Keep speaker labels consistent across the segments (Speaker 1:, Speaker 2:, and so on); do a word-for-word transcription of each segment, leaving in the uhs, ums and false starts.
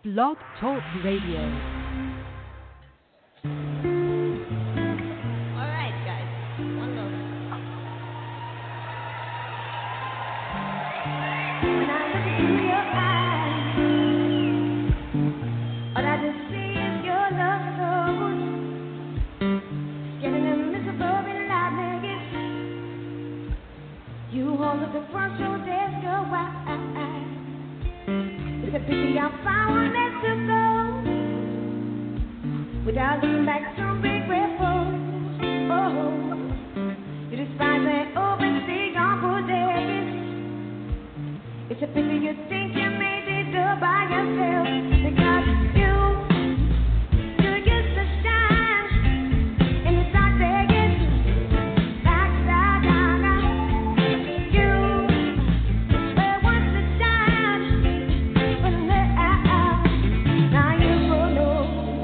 Speaker 1: Blog Talk Radio.
Speaker 2: Without looking back, so regretful. Oh, you despise that open sea on possessions. It's a pity you think you made it all by yourself. Because you, you used to shine in the dark days, backside down. You were once to shine, but now, now you go low.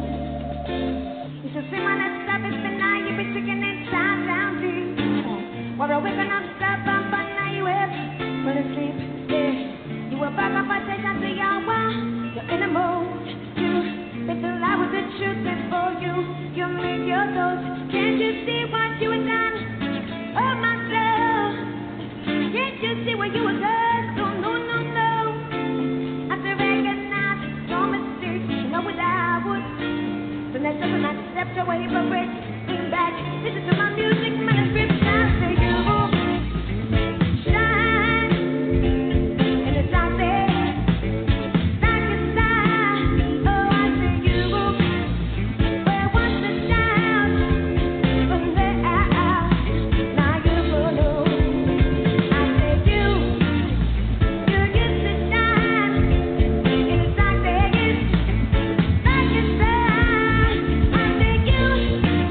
Speaker 2: See my next step is now you be sticking inside down deep. While we're waking up, step up, but now you have fell asleep. Yeah, you were back up, I take out the hour. You're in the mood. You make the lie with the truth before you. You make your toes. Can't you see what you have done? Oh myself. Can't you see what you have done? No, no, no, no. I have to recognize your mistakes. You know what I would. The next time I stepped away from it, lean back, listen to my music, manuscript, now say you shine in the dark days, like a star. Oh, I say you where once the shout, but now, now you follow. I say you, you used to shine in the dark days, like a star.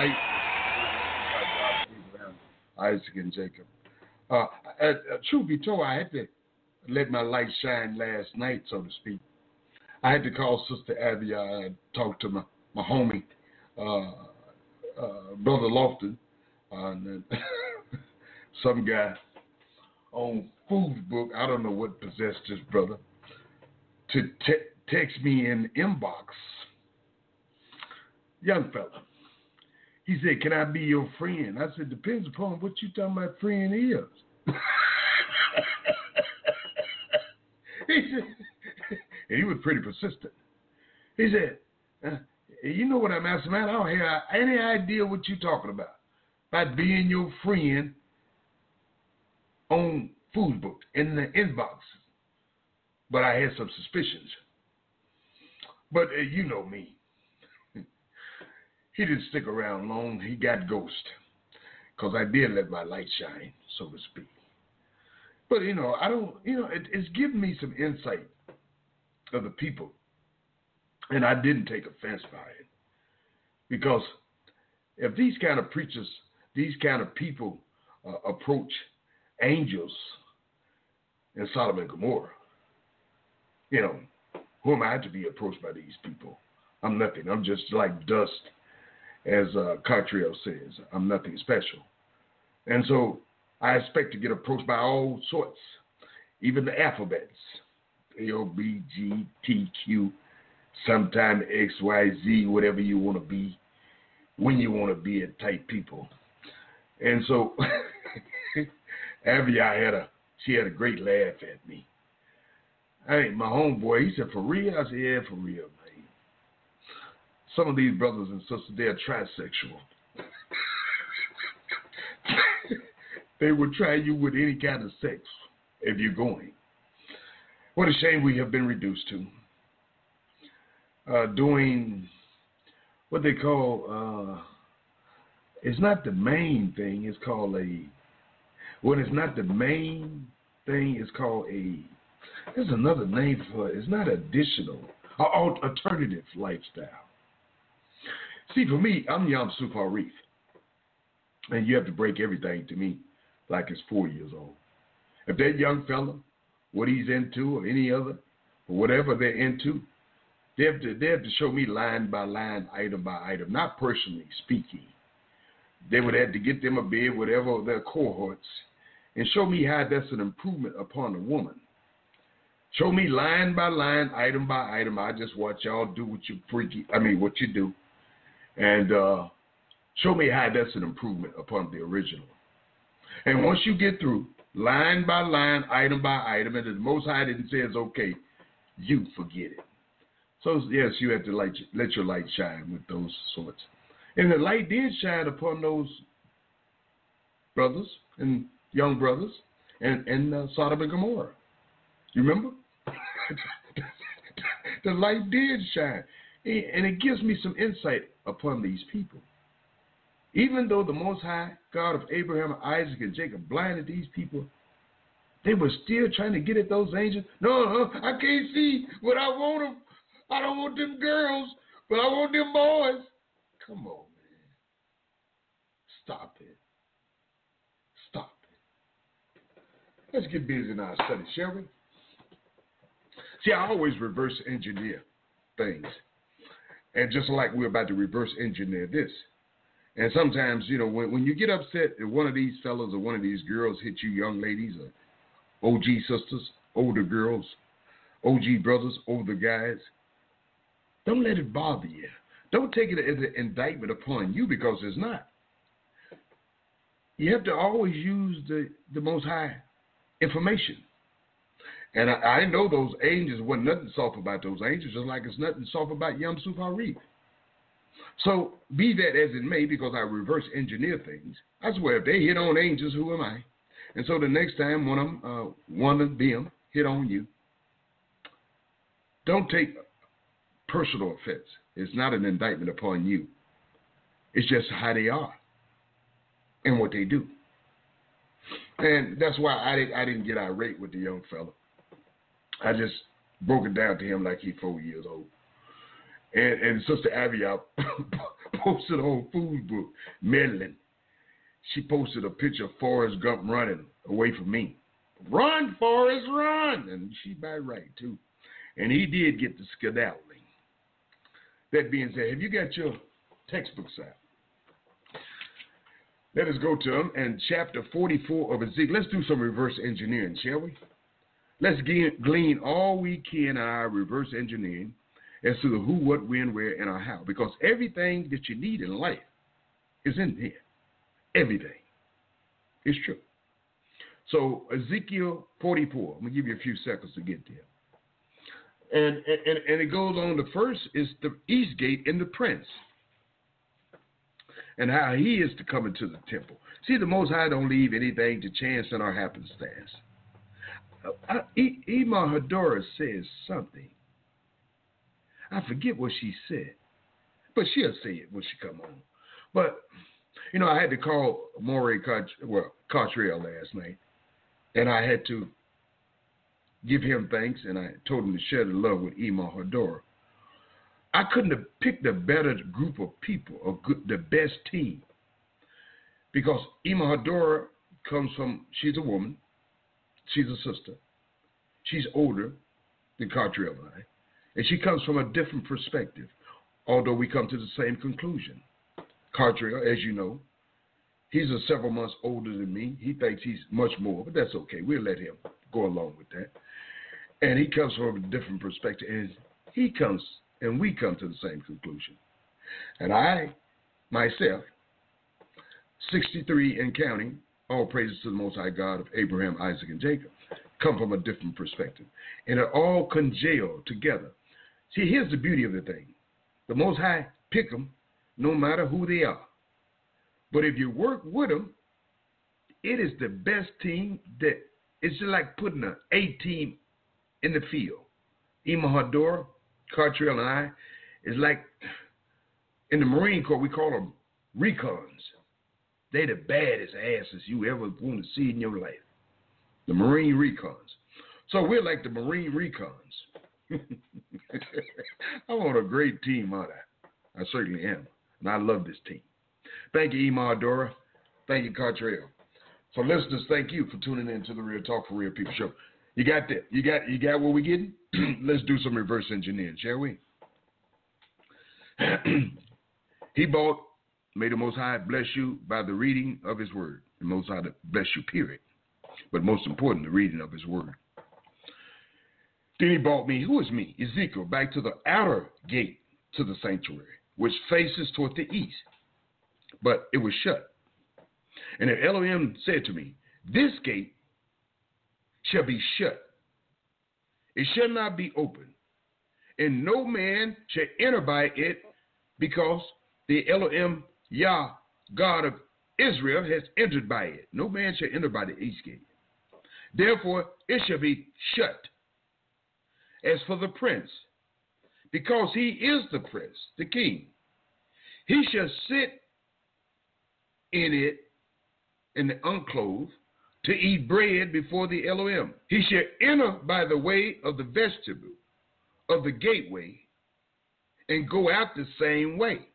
Speaker 1: Isaac and Jacob. Uh, uh, uh, truth be told, I had to let my light shine last night, so to speak. I had to call Sister Abby. I talked to my, my homie, uh, uh, Brother Lofton, uh, and then some guy on Food Book. I don't know what possessed this brother to te- text me in the inbox. Young fella. He said, can I be your friend? I said, depends upon what you talking about friend is. he said, and he was pretty persistent. He said, uh, you know what I'm asking, man? I don't have any idea what you're talking about. About being your friend on Food Book in the inbox. But I had some suspicions. But uh, you know me. He didn't stick around long. He got ghosted. Because I did let my light shine, so to speak. But, you know, I don't, you know, it, it's given me some insight of the people. And I didn't take offense by it. Because if these kind of preachers, these kind of people uh, approach angels in Sodom and Gomorrah, you know, who am I to be approached by these people? I'm nothing. I'm just like dust, as uh, Cartriel says. I'm nothing special. And so I expect to get approached by all sorts, even the alphabets, A, O, B, G, T, Q, sometime X, Y, Z, whatever you want to be, when you want to be it type people. And so Abby, I had a, she had a great laugh at me. Hey, my homeboy, he said, for real? I said, yeah, for real, man. Some of these brothers and sisters, they're trisexual. They will try you with any kind of sex if you're going. What a shame we have been reduced to. Uh, doing what they call, uh, it's not the main thing, it's called a, when it's not the main thing, it's called a, there's another name for it. It's not additional, or alternative lifestyle. See, for me, I'm Yom Super Reef. And you have to break everything to me like it's four years old. If that young fella, what he's into, or any other, or whatever they're into, they have to, they have to show me line by line, item by item, not personally speaking. They would have to get them a bed, whatever their cohorts, and show me how that's an improvement upon a woman. Show me line by line, item by item. I just watch y'all do what you freaky, I mean, what you do. And uh, show me how that's an improvement upon the original. And once you get through, line by line, item by item, and the Most High didn't say it's okay, you forget it. So, yes, you have to light, let your light shine with those sorts. And the light did shine upon those brothers and young brothers and, and uh, Sodom and Gomorrah. You remember? The light did shine. And it gives me some insight upon these people. Even though the Most High God of Abraham, Isaac, and Jacob blinded these people, they were still trying to get at those angels. No, no, I can't see what I want them. I don't want them girls, but I want them boys. Come on, man. Stop it. Stop it. Let's get busy in our study, shall we? See, I always reverse engineer things. And just like we're about to reverse engineer this. And sometimes, you know, when, when you get upset if one of these fellas or one of these girls hit you, young ladies, or O G sisters, older girls, O G brothers, older guys, don't let it bother you. Don't take it as an indictment upon you, because it's not. You have to always use the, the Most High information. And I, I know those angels, wasn't nothing soft about those angels, just like it's nothing soft about Yom Sufarid. So be that as it may, because I reverse engineer things, I swear if they hit on angels, who am I? And so the next time one of them, uh, one of them hit on you, don't take personal offense. It's not an indictment upon you. It's just how they are and what they do. And that's why I didn't, I didn't get irate with the young fella. I just broke it down to him like he's four years old. And, and Sister Abby, I posted on Food Book, Maryland. She posted a picture of Forrest Gump running away from me. Run, Forrest, run! And she by right, too. And he did get the skedaddling. That being said, have you got your textbooks out? Let us go to them. And chapter forty-four of Ezekiel. Let's do some reverse engineering, shall we? Let's glean all we can in our reverse engineering as to the who, what, when, where, and our how. Because everything that you need in life is in here. Everything. It's true. So Ezekiel forty-four. I'm going to give you a few seconds to get there. And, and, and it goes on. The first is the east gate and the prince. And how he is to come into the temple. See, the Most High don't leave anything to chance and our happenstance. Uh, Ima Hadora says something. I forget what she said. But she'll say it when she come on. But, you know, I had to call Morey Cart- well, Cottrell last night. And I had to give him thanks. And I told him to share the love with Ima Hadora. I couldn't have picked a better group of people, a good, the best team. Because Ima Hadora comes from, she's a woman. She's a sister. She's older than Cottrell and I. And she comes from a different perspective, although we come to the same conclusion. Cottrell, as you know, he's a several months older than me. He thinks he's much more, but that's okay. We'll let him go along with that. And he comes from a different perspective. And he comes, and we come to the same conclusion. And I, myself, sixty-three and counting, all praises to the Most High God of Abraham, Isaac, and Jacob, come from a different perspective. And it all congeal together. See, here's the beauty of the thing. The Most High pick them no matter who they are. But if you work with them, it is the best team that it's just like putting an A team in the field. Ima Hadora, Cottrell, and I is like in the Marine Corps, we call them recons. They the baddest asses you ever want to see in your life. The Marine recons. So we're like the Marine recons. I want a great team, aren't I? I certainly am. And I love this team. Thank you, Ima Hadora. Thank you, Cottrell. So listeners, thank you for tuning in to the Real Talk for Real People show. You got that? You got you got what we're getting? Let's do some reverse engineering, shall we? He bought, may the Most High bless you by the reading of his word. The Most High bless you, period. But most important, the reading of his word. Then he brought me, who is me? Ezekiel, back to the outer gate to the sanctuary, which faces toward the east. But it was shut. And the Elohim said to me, this gate shall be shut. It shall not be open. And no man shall enter by it, because the Elohim Yah, God of Israel, has entered by it. No man shall enter by the east gate. Therefore, it shall be shut. As for the prince, because he is the prince, the king, he shall sit in it, in the unclothed, to eat bread before the Elohim. He shall enter by the way of the vestibule, of the gateway, and go out the same way.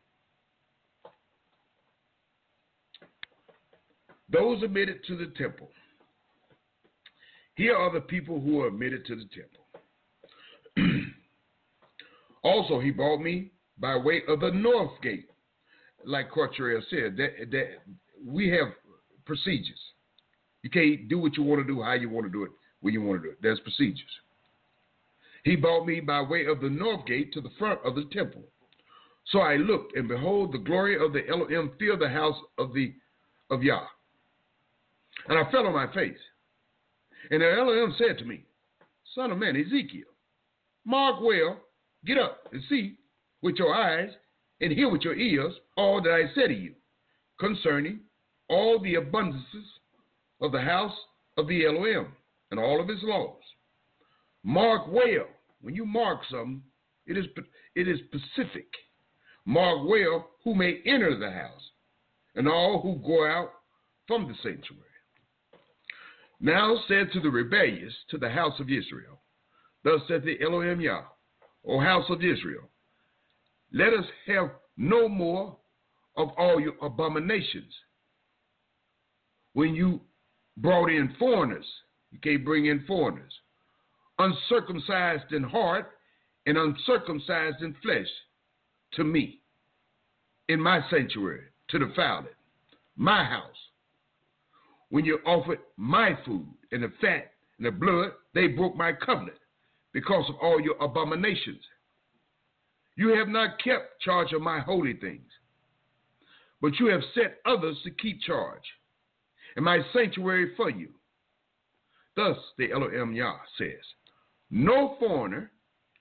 Speaker 1: Those admitted to the temple. Here are the people who are admitted to the temple. Also, he brought me by way of the north gate. Like Cottrell said, that, that we have procedures. You can't do what you want to do, how you want to do it, when you want to do it. There's procedures. He brought me by way of the north gate to the front of the temple. So I looked, and behold, the glory of the Elohim filled the house of the of Yah. And I fell on my face. And the Elohim said to me, Son of man, Ezekiel, mark well, get up and see with your eyes and hear with your ears all that I said to you concerning all the abundances of the house of the Elohim and all of his laws. Mark well. When you mark something, it is, it is specific. Mark well who may enter the house and all who go out from the sanctuary. Now said to the rebellious, to the house of Israel, thus said the Elohim Yah, O house of Israel, let us have no more of all your abominations. When you brought in foreigners, you can't bring in foreigners, uncircumcised in heart and uncircumcised in flesh, to me, in my sanctuary, to defile it, my house. When you offered my food and the fat and the blood, they broke my covenant because of all your abominations. You have not kept charge of my holy things, but you have set others to keep charge in my sanctuary for you. Thus the Elohim Yah says, no foreigner,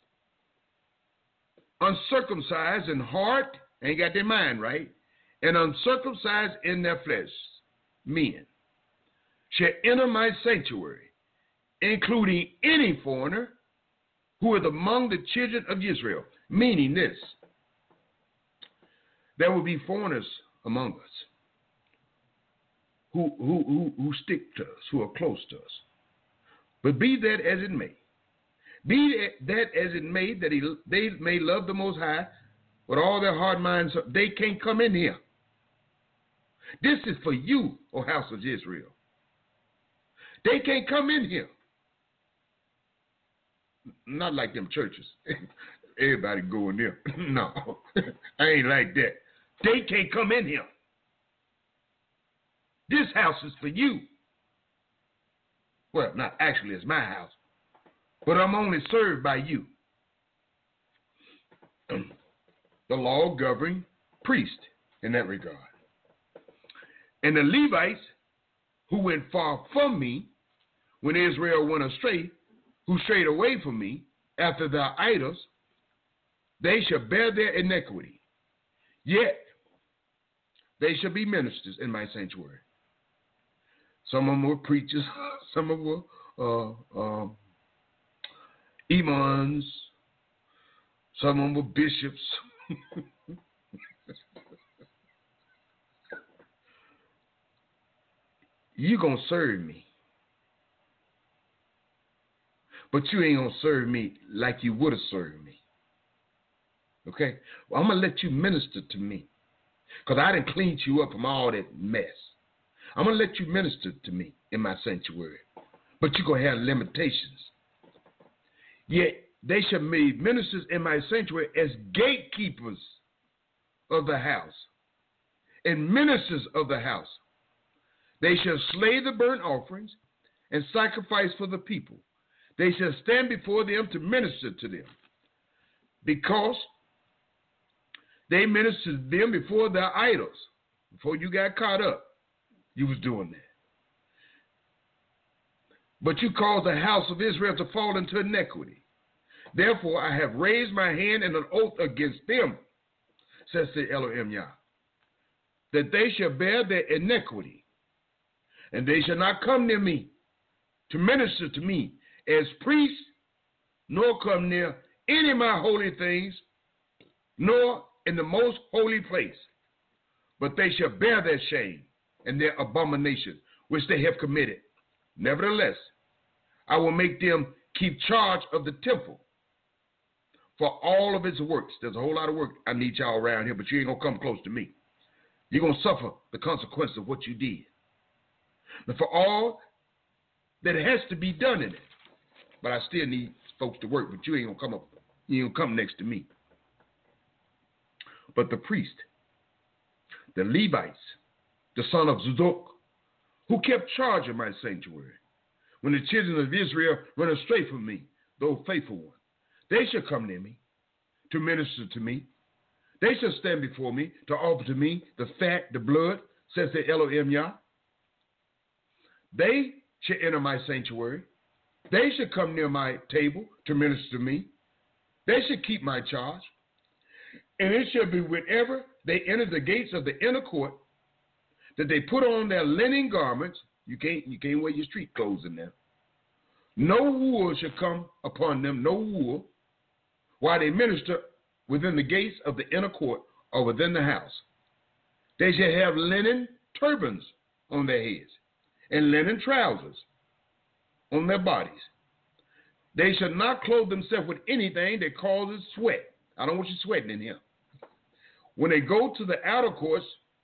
Speaker 1: uncircumcised in heart, ain't got their mind right, and uncircumcised in their flesh, men, shall enter my sanctuary, including any foreigner who is among the children of Israel. Meaning this, there will be foreigners among us who, who, who, who stick to us, who are close to us. But be that as it may, be that as it may, that he, they may love the Most High with all their hard minds, they can't come in here. This is for you, O house of Israel. They can't come in here. Not like them churches. Everybody go in there. No, I ain't like that. They can't come in here. This house is for you. Well, not actually, it's my house, but I'm only served by you. The law governing priest in that regard. And the Levites who went far from me when Israel went astray, who strayed away from me after their idols, they shall bear their iniquity. Yet they shall be ministers in my sanctuary. Some of them were preachers, some of them were uh, uh, imams, some of them were bishops. You're going to serve me. But you ain't going to serve me like you would have served me. Okay? Well, I'm going to let you minister to me. Because I didn't clean you up from all that mess. I'm going to let you minister to me in my sanctuary. But you're going to have limitations. Yet they shall be ministers in my sanctuary as gatekeepers of the house and ministers of the house. They shall slay the burnt offerings and sacrifice for the people. They shall stand before them to minister to them, because they ministered them before their idols. Before you got caught up, you was doing that. But you caused the house of Israel to fall into iniquity. Therefore I have raised my hand in an oath against them, says the Elohim Yah, that they shall bear their iniquity, and they shall not come near me to minister to me as priests, nor come near any of my holy things, nor in the most holy place. But they shall bear their shame and their abomination, which they have committed. Nevertheless, I will make them keep charge of the temple for all of its works. There's a whole lot of work I need y'all around here, but you ain't going to come close to me. You're going to suffer the consequences of what you did. But for all that has to be done in it, but I still need folks to work, but you ain't going to come up, you ain't going to come next to me. But the priest, the Levites, the son of Zadok, who kept charge of my sanctuary, when the children of Israel run astray from me, those faithful ones, they shall come near me to minister to me. They shall stand before me to offer to me the fat, the blood, says the Elohim Yah. They shall enter my sanctuary. They shall come near my table to minister to me. They shall keep my charge. And it shall be whenever they enter the gates of the inner court that they put on their linen garments. You can't, you can't wear your street clothes in there. No wool shall come upon them, no wool, while they minister within the gates of the inner court or within the house. They shall have linen turbans on their heads and linen trousers on their bodies. They shall not clothe themselves with anything that causes sweat. I don't want you sweating in here. when they go to the outer courts,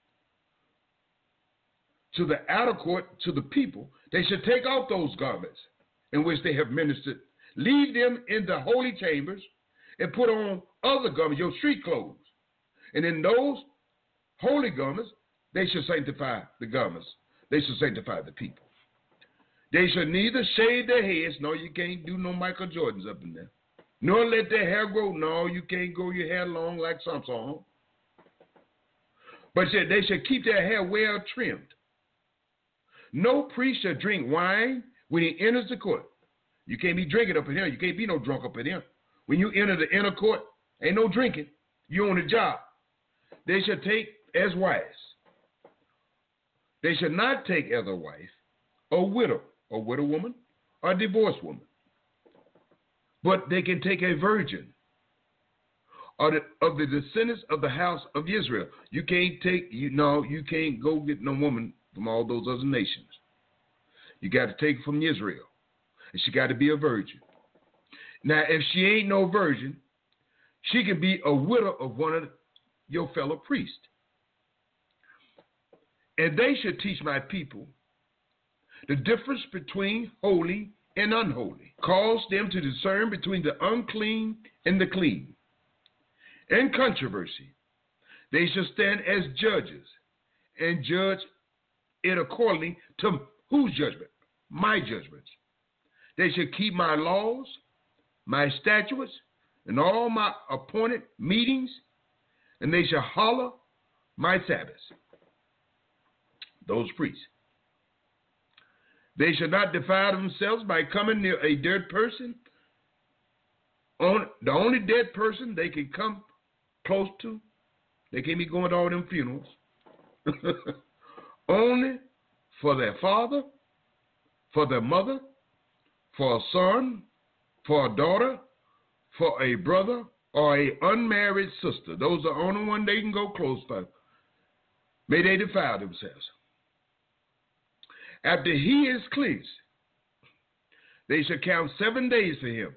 Speaker 1: to the outer court, to the people, they should take off those garments in which they have ministered, leave them in the holy chambers, and put on other garments, your street clothes. And in those holy garments, they should sanctify the garments. They should sanctify the people. They should neither shave their heads, no, you can't do no Michael Jordans up in there, nor let their hair grow, no, you can't grow your hair long like Samson. But they should keep their hair well trimmed. No priest shall drink wine when he enters the court. You can't be drinking up in here. You can't be no drunk up in here. When you enter the inner court, ain't no drinking. You're on the job. They shall take as wives. They should not take as a wife a widow, a widow woman, or a divorced woman. But they can take a virgin or the, of the descendants of the house of Israel. You can't take, you know, you can't go get no woman from all those other nations. You got to take it from Israel. And she got to be a virgin. Now, if she ain't no virgin, she can be a widow of one of your fellow priests. And they should teach my people the difference between holy and unholy. Cause them to discern between the unclean and the clean. In controversy, they shall stand as judges and judge it accordingly to whose judgment? My judgments. They shall keep my laws, my statutes, and all my appointed meetings, and they shall hallow my Sabbaths. Those priests. They shall not defile themselves by coming near a dead person. On, the only dead person they can come close to, they can't be going to all them funerals. Only for their father, for their mother, for a son, for a daughter, for a brother, or a unmarried sister. Those are the only one they can go close to. May they defile themselves. After he is cleansed, they shall count seven days for him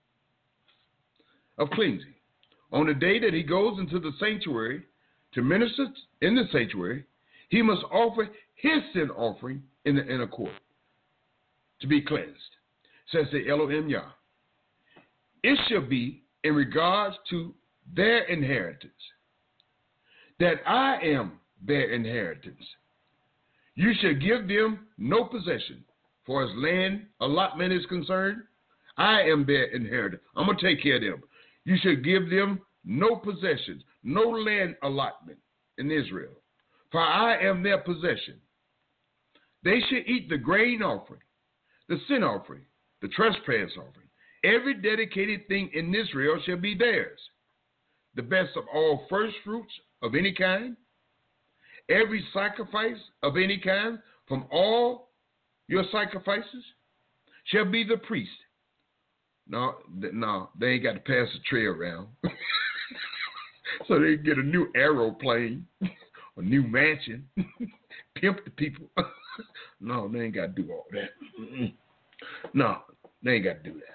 Speaker 1: of cleansing. On the day that he goes into the sanctuary to minister in the sanctuary, he must offer his sin offering in the inner court to be cleansed, says the Elohim Yah. It shall be in regards to their inheritance, that I am their inheritance. You shall give them no possession, for as land allotment is concerned, I am their inheritance. I'm going to take care of them. You should give them no possessions, no land allotment in Israel, for I am their possession. They should eat the grain offering, the sin offering, the trespass offering. Every dedicated thing in Israel shall be theirs. The best of all first fruits of any kind, every sacrifice of any kind from all your sacrifices shall be the priest. No, no, they ain't got to pass the tray around. So they get a new aeroplane, a new mansion, pimp the people. No, they ain't got to do all that. No, they ain't got to do that.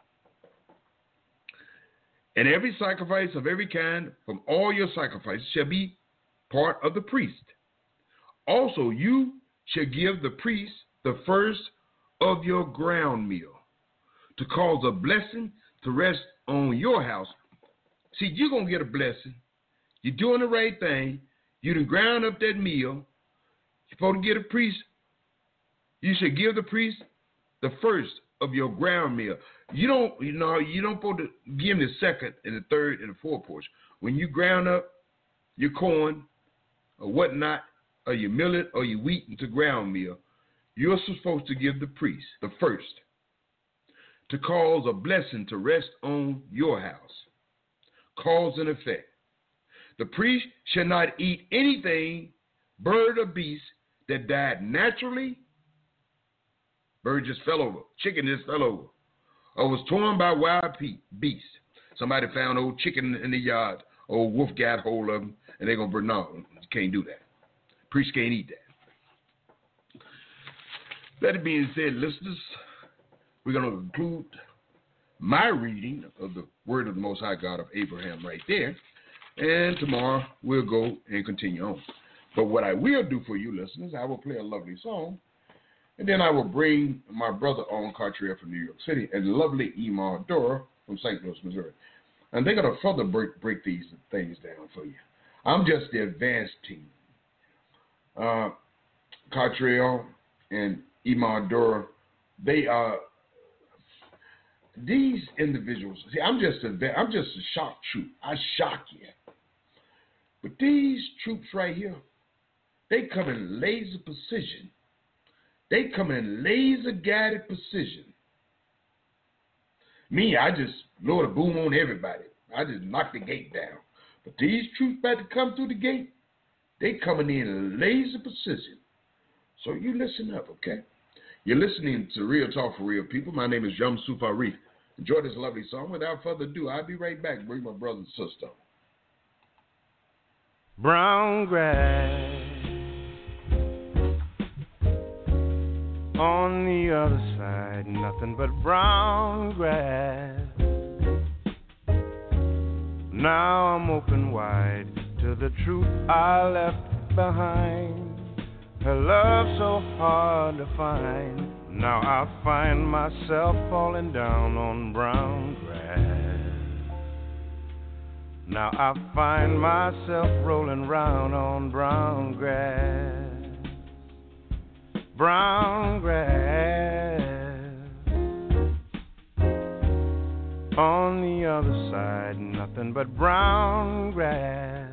Speaker 1: And every sacrifice of every kind from all your sacrifices shall be part of the priest. Also, you shall give the priest the first of your ground meal to cause a blessing to rest on your house. See, you're going to get a blessing. You're doing the right thing. You done ground up that meal. You're supposed to get a priest. You should give the priest the first of your ground meal. You don't, you know, you don't supposed to give him the second and the third and the fourth portion. When you ground up your corn or whatnot, or your millet or your wheat into ground meal, you're supposed to give the priest the first to cause a blessing to rest on your house. Cause and effect. The priest shall not eat anything, bird or beast, that died naturally. Bird just fell over. Chicken just fell over. Or was torn by wild beasts. Somebody found old chicken in the yard. Old wolf got hold of them, and they're going to burn. No, you can't do that. Priest can't eat that. That being said, listeners, we're going to conclude my reading of the word of the Most High God of Abraham right there. And tomorrow we'll go and continue on. But what I will do for you listeners, I will play a lovely song, and then I will bring my brother on Cartier from New York City and lovely Ema Dora from Saint Louis, Missouri. And they're going to further break, break these things down for you. I'm just the advanced team. Uh, Cartier and Ema Dora, they are, these individuals, see, I'm just a, I'm just a shock troop. I shock you. But these troops right here, they come in laser precision. They come in laser-guided precision. Me, I just load a boom on everybody. I just knock the gate down. But these troops about to come through the gate, they coming in laser precision. So you listen up, okay? You're listening to Real Talk for Real People. My name is Yamsu Farid. Enjoy this lovely song. Without further ado, I'll be right back. Bring my brother and sister.
Speaker 3: Brown grass on the other side, nothing but brown grass. Now I'm open wide to the truth I left behind. Her love so hard to find. Now I find myself falling down on brown grass. Now I find myself rolling round on brown grass. Brown grass. On the other side, nothing but brown grass.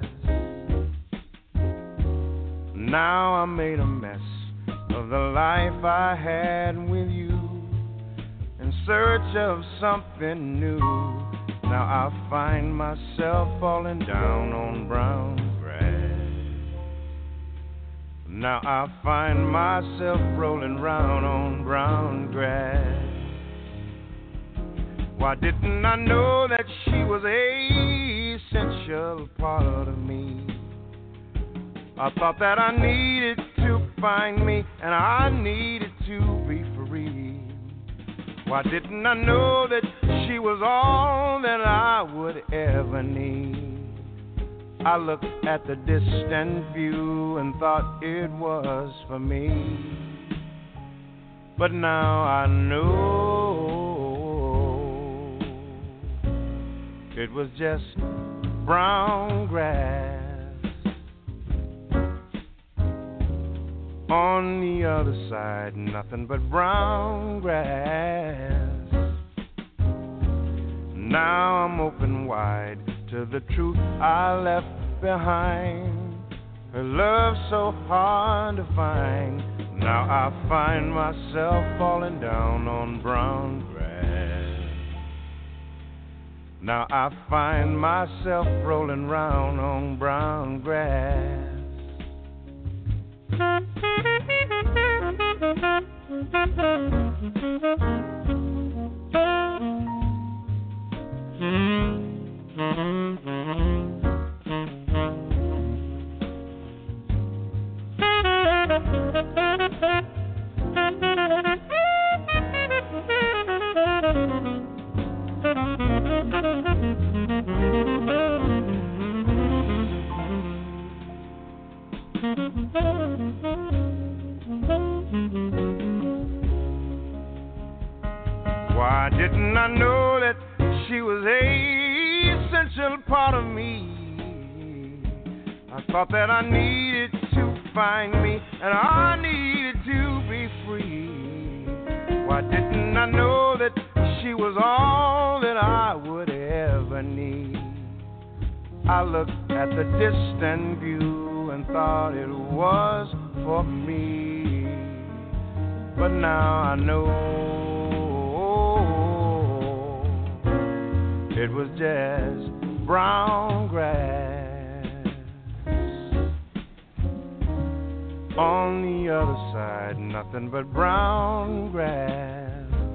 Speaker 3: Now I made a mess of the life I had with you, in search of something new. Now I find myself falling down on brown grass. Now I find myself rolling round on brown grass. Why didn't I know that she was a essential part of me? I thought that I needed to find me, and I needed to be free. Why didn't I know that she was all that I would ever need? I looked at the distant view and thought it was for me. But now I know it was just brown grass. On the other side, nothing but brown grass. Now I'm open wide to the truth I left behind. Her love so hard to find. Now I find myself falling down on brown grass. Now I find myself rolling round on brown grass. Why didn't I know that she was a essential part of me? I thought that I needed to find me, and I needed to be free. Why didn't I know that she was all that I would ever need? I looked at the distant view and thought it was for me. But now I know it was just brown grass. On the other side, nothing but brown grass.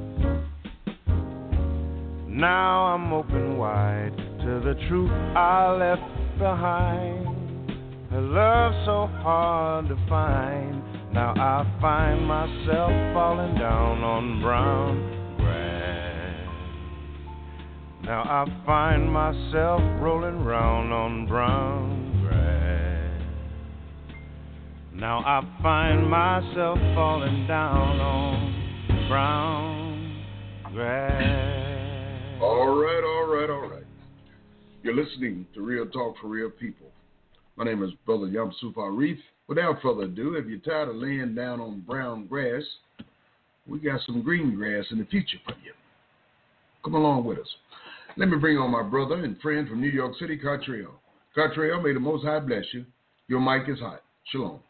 Speaker 3: Now I'm open wide to the truth I left behind. Her love so hard to find. Now I find myself falling down on brown grass. Now I find myself rolling round on brown grass. Now I find myself falling down on brown grass.
Speaker 1: All right, all right, all right. You're listening to Real Talk for Real People. My name is Brother Yamsuf Arif. Without further ado, if you're tired of laying down on brown grass, we got some green grass in the future for you. Come along with us. Let me bring on my brother and friend from New York City, Cartrell. Cartrell, may the Most High bless you. Your mic is hot. Shalom.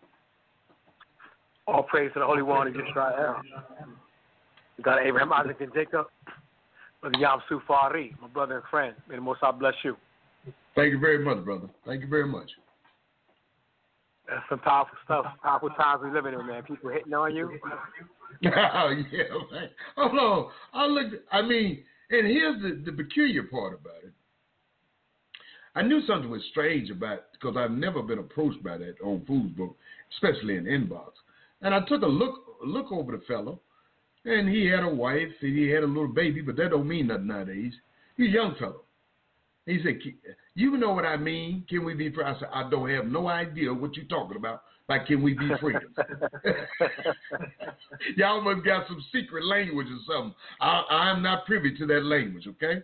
Speaker 4: All praise to the Holy One of Israel. We got Abraham, Isaac, and Jacob. Brother Yamsuf Arif, my brother and friend. May the Most High bless you.
Speaker 1: Thank you very much, brother. Thank you very much.
Speaker 4: That's some powerful stuff. Powerful times we living in, man. People hitting on you.
Speaker 1: Oh, yeah, man. Hold on. I looked, I mean, and here's the, the peculiar part about it. I knew something was strange about it because I've never been approached by that on Facebook, especially in inbox. And I took a look a look over the fellow, and he had a wife, and he had a little baby, but that don't mean nothing nowadays. He's a young fellow. He said, you know what I mean? Can we be friends? I said, I don't have no idea what you're talking about. Like, can we be friends? Y'all must got some secret language or something. I, I'm not privy to that language, okay?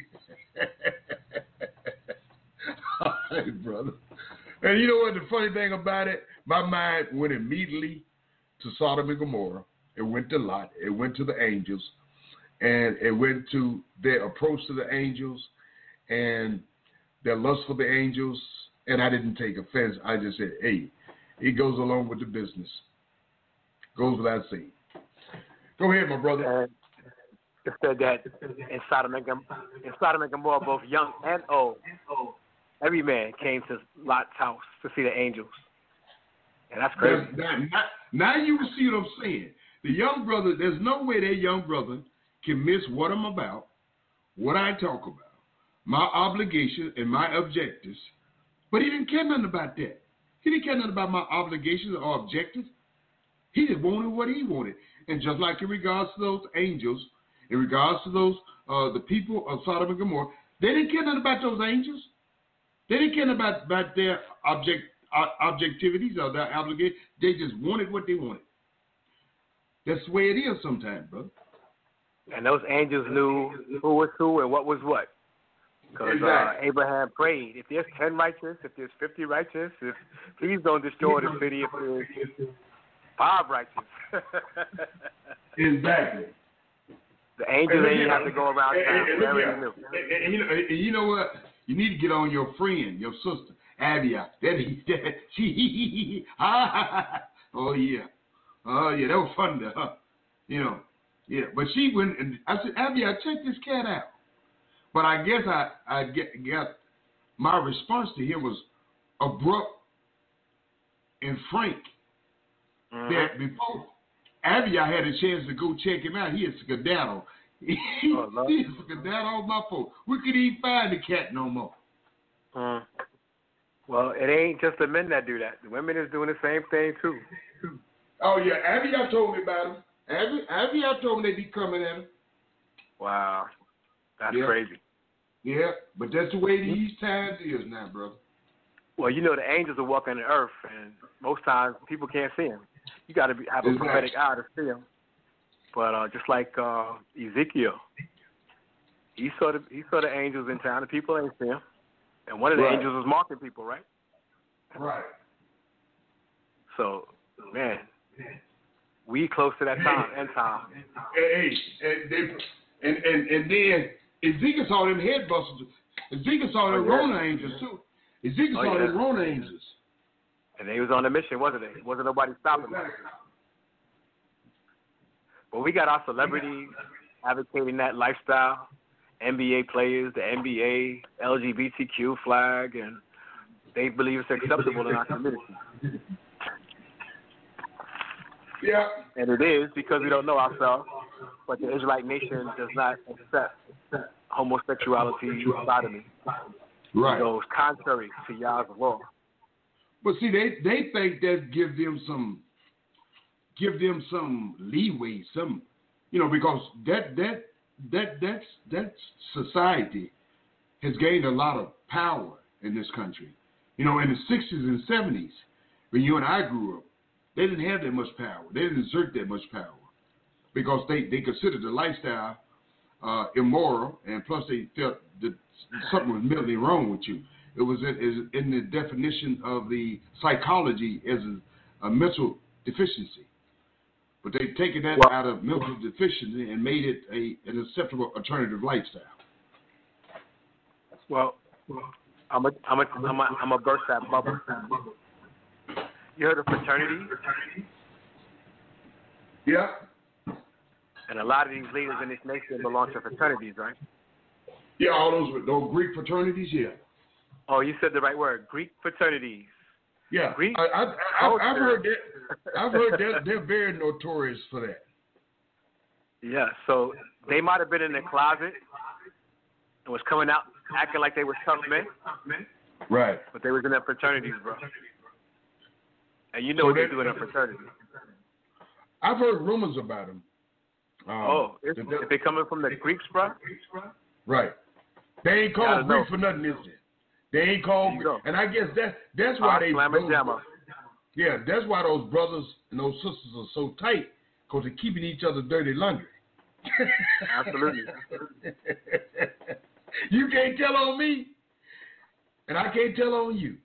Speaker 1: All right, brother. And you know what the funny thing about it? My mind went immediately to Sodom and Gomorrah. It went to Lot. It went to the angels. And it went to their approach to the angels and their lust for the angels. And I didn't take offense. I just said, hey, it goes along with the business. Goes without saying. Go ahead, my brother.
Speaker 4: And it said that in Sodom and Gomorrah, in Sodom and Gomorrah, both young and old, every man came to Lot's house to see the angels. And that's crazy.
Speaker 1: Now, now, now you will see what I'm saying. The young brother, there's no way that young brother can miss what I'm about, what I talk about, my obligation and my objectives. But he didn't care nothing about that. He didn't care nothing about my obligations or objectives. He just wanted what he wanted. And just like in regards to those angels, in regards to those, uh, the people of Sodom and Gomorrah, they didn't care nothing about those angels. They didn't care about, about their object, uh, objectivities or their obligations. They just wanted what they wanted. That's the way it is sometimes, brother.
Speaker 4: And those angels knew who was who and what was what. Because exactly. uh, Abraham prayed, if there's ten righteous, if there's fifty righteous, if please don't destroy the city if there's five righteous.
Speaker 1: Exactly.
Speaker 4: The angels
Speaker 1: and,
Speaker 4: didn't
Speaker 1: know,
Speaker 4: have to go around town.
Speaker 1: And, and, and, and, and, you know, and you know what? You need to get on your friend, your sister, Abia. That he, that, she, oh yeah, oh yeah, that was fun to her. You know, yeah. But she went and I said, Abia, check this cat out. But I guess I, I get, got my response to him was abrupt and frank. Mm-hmm. That before Abia had a chance to go check him out, he had skedaddle. He, oh, no. he had skedaddle on my phone. We couldn't even find the cat no more.
Speaker 4: Mm. Well, it ain't just the men that do that. The women is doing the same thing too.
Speaker 1: Oh yeah, Abia told me about him. Abia, Abia told me they be coming at him.
Speaker 4: Wow, that's
Speaker 1: yeah.
Speaker 4: crazy.
Speaker 1: Yeah, but that's the way these times is now, brother.
Speaker 4: Well, you know the angels are walking the earth, and most times people can't see them. You got to have a exactly. prophetic eye to see them. But uh, just like uh, Ezekiel, he saw the he saw the angels in town. The people ain't see him, and one of the
Speaker 1: right.
Speaker 4: angels was marking people, right?
Speaker 1: Right.
Speaker 4: So, man, we close to that time, end time.
Speaker 1: Hey, and, they, and and and then Ezekiel saw them head busters. Ezekiel saw them oh, yeah. Rona angels too. Ezekiel oh, saw yeah. them Rona angels.
Speaker 4: And they was on a mission, wasn't they? Wasn't nobody stopping them. But we got our celebrities advocating that lifestyle, N B A players, the N B A, L G B T Q flag, and they believe it's acceptable in our community.
Speaker 1: Yeah.
Speaker 4: And it is because we don't know ourselves, but the Israelite nation does not accept homosexuality and sodomy.
Speaker 1: Right.
Speaker 4: It goes contrary to Yah's law.
Speaker 1: But see, they, they think that give them some give them some leeway, some you know, because that that
Speaker 5: that that's that society has gained a lot of power in this country. You know, in the sixties and seventies, when you and I grew up, they didn't have that much power. They didn't exert that much power because they, they considered the lifestyle uh, immoral, and plus they felt that something was mentally wrong with you. It was in, in the definition of the psychology as a, a mental deficiency. But they've taken that well, out of mental deficiency and made it a an acceptable alternative lifestyle.
Speaker 4: Well, I'm a I'm a I'm a, I'm a burst that bubble. You heard of fraternities?
Speaker 1: Yeah.
Speaker 4: And a lot of these leaders in this nation belong to fraternities, right?
Speaker 1: Yeah, all those those Greek fraternities, yeah.
Speaker 4: Oh, you said the right word, Greek fraternities.
Speaker 1: Yeah,
Speaker 4: Greek
Speaker 1: I, I, I, I've heard that. I've heard that they're very notorious for that.
Speaker 4: Yeah, so they might have been in the closet and was coming out acting like they were tough men.
Speaker 1: Right.
Speaker 4: But they was in their fraternities, bro. And you know so what they do in a fraternity.
Speaker 1: I've heard rumors about them. Um,
Speaker 4: oh, if they coming from the Greeks, bro?
Speaker 1: Right. They ain't called Greek for nothing, is it? They ain't called, and I guess that that's why they. Those, yeah, that's why those brothers and those sisters are so tight, because they're keeping each other dirty laundry.
Speaker 4: Absolutely.
Speaker 1: You can't tell on me, and I can't tell on you.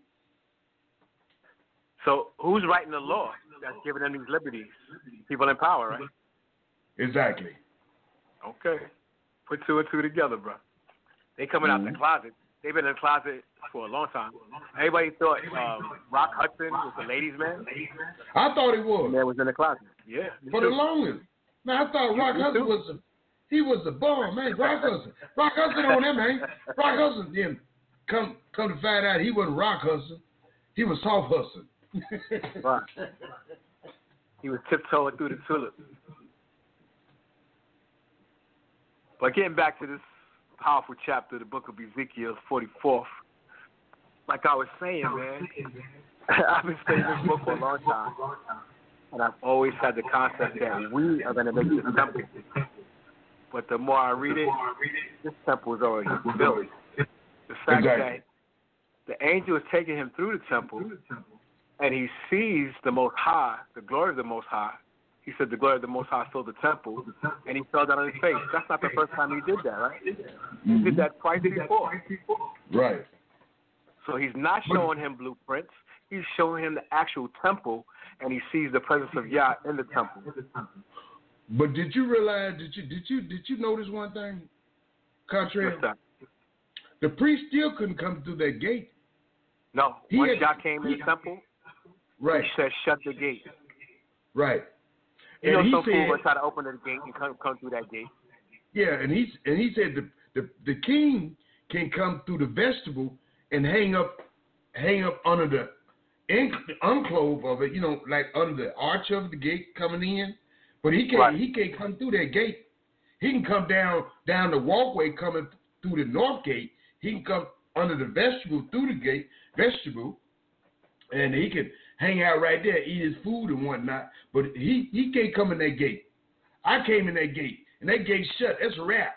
Speaker 4: So who's writing the law that's giving them these liberties? People in power, right?
Speaker 1: Exactly.
Speaker 4: Okay. Put two and two together, bro. They coming mm-hmm. out the closet. They've been in the closet for a long time. Everybody thought um, Rock Hudson was the ladies' man.
Speaker 1: I thought he was.
Speaker 4: The man was in the closet. Yeah.
Speaker 1: For
Speaker 4: too.
Speaker 1: the longest. Man, I thought Rock Hudson was a, he was the bomb, man. Rock Hudson. Rock Hudson on him, man. Rock Hudson then come come to find out he wasn't Rock Hudson. He was Soft Hudson.
Speaker 4: Right. He was tiptoeing through the tulip. But getting back to this powerful chapter of the book of Ezekiel, forty-fourth. Like I was saying, man, I've been studying this book for a long time, and I've always had the concept that we are going to make this temple. But the more I read it, this temple is already built. The fact exactly. that the angel is taking him through the temple, and he sees the Most High, the glory of the Most High. He said the glory of the Most High filled the temple, and he fell down on his face. That's not the first time he did that, right? Mm-hmm. He did that twice before.
Speaker 1: Right.
Speaker 4: So he's not showing him blueprints. He's showing him the actual temple, and he sees the presence of Yah in the temple.
Speaker 1: But did you realize? Did you did you did you notice one thing? Contrary, the priest still couldn't come through that gate.
Speaker 4: No.
Speaker 1: He
Speaker 4: Once
Speaker 1: had,
Speaker 4: Yah came in the temple,
Speaker 1: right.
Speaker 4: he said, "Shut the gate."
Speaker 1: Right.
Speaker 4: You
Speaker 1: and
Speaker 4: know, some
Speaker 1: said,
Speaker 4: fool will try to open the gate and come come through that gate.
Speaker 1: Yeah, and he and he said the, the the king can come through the vestibule and hang up hang up under the enclave of it, you know, like under the arch of the gate coming in. But he can't right. he can't come through that gate. He can come down down the walkway coming through the north gate. He can come under the vestibule through the gate vestibule, and he can hang out right there, eat his food and whatnot, but he, he can't come in that gate. I came in that gate, and that gate's shut. That's a wrap.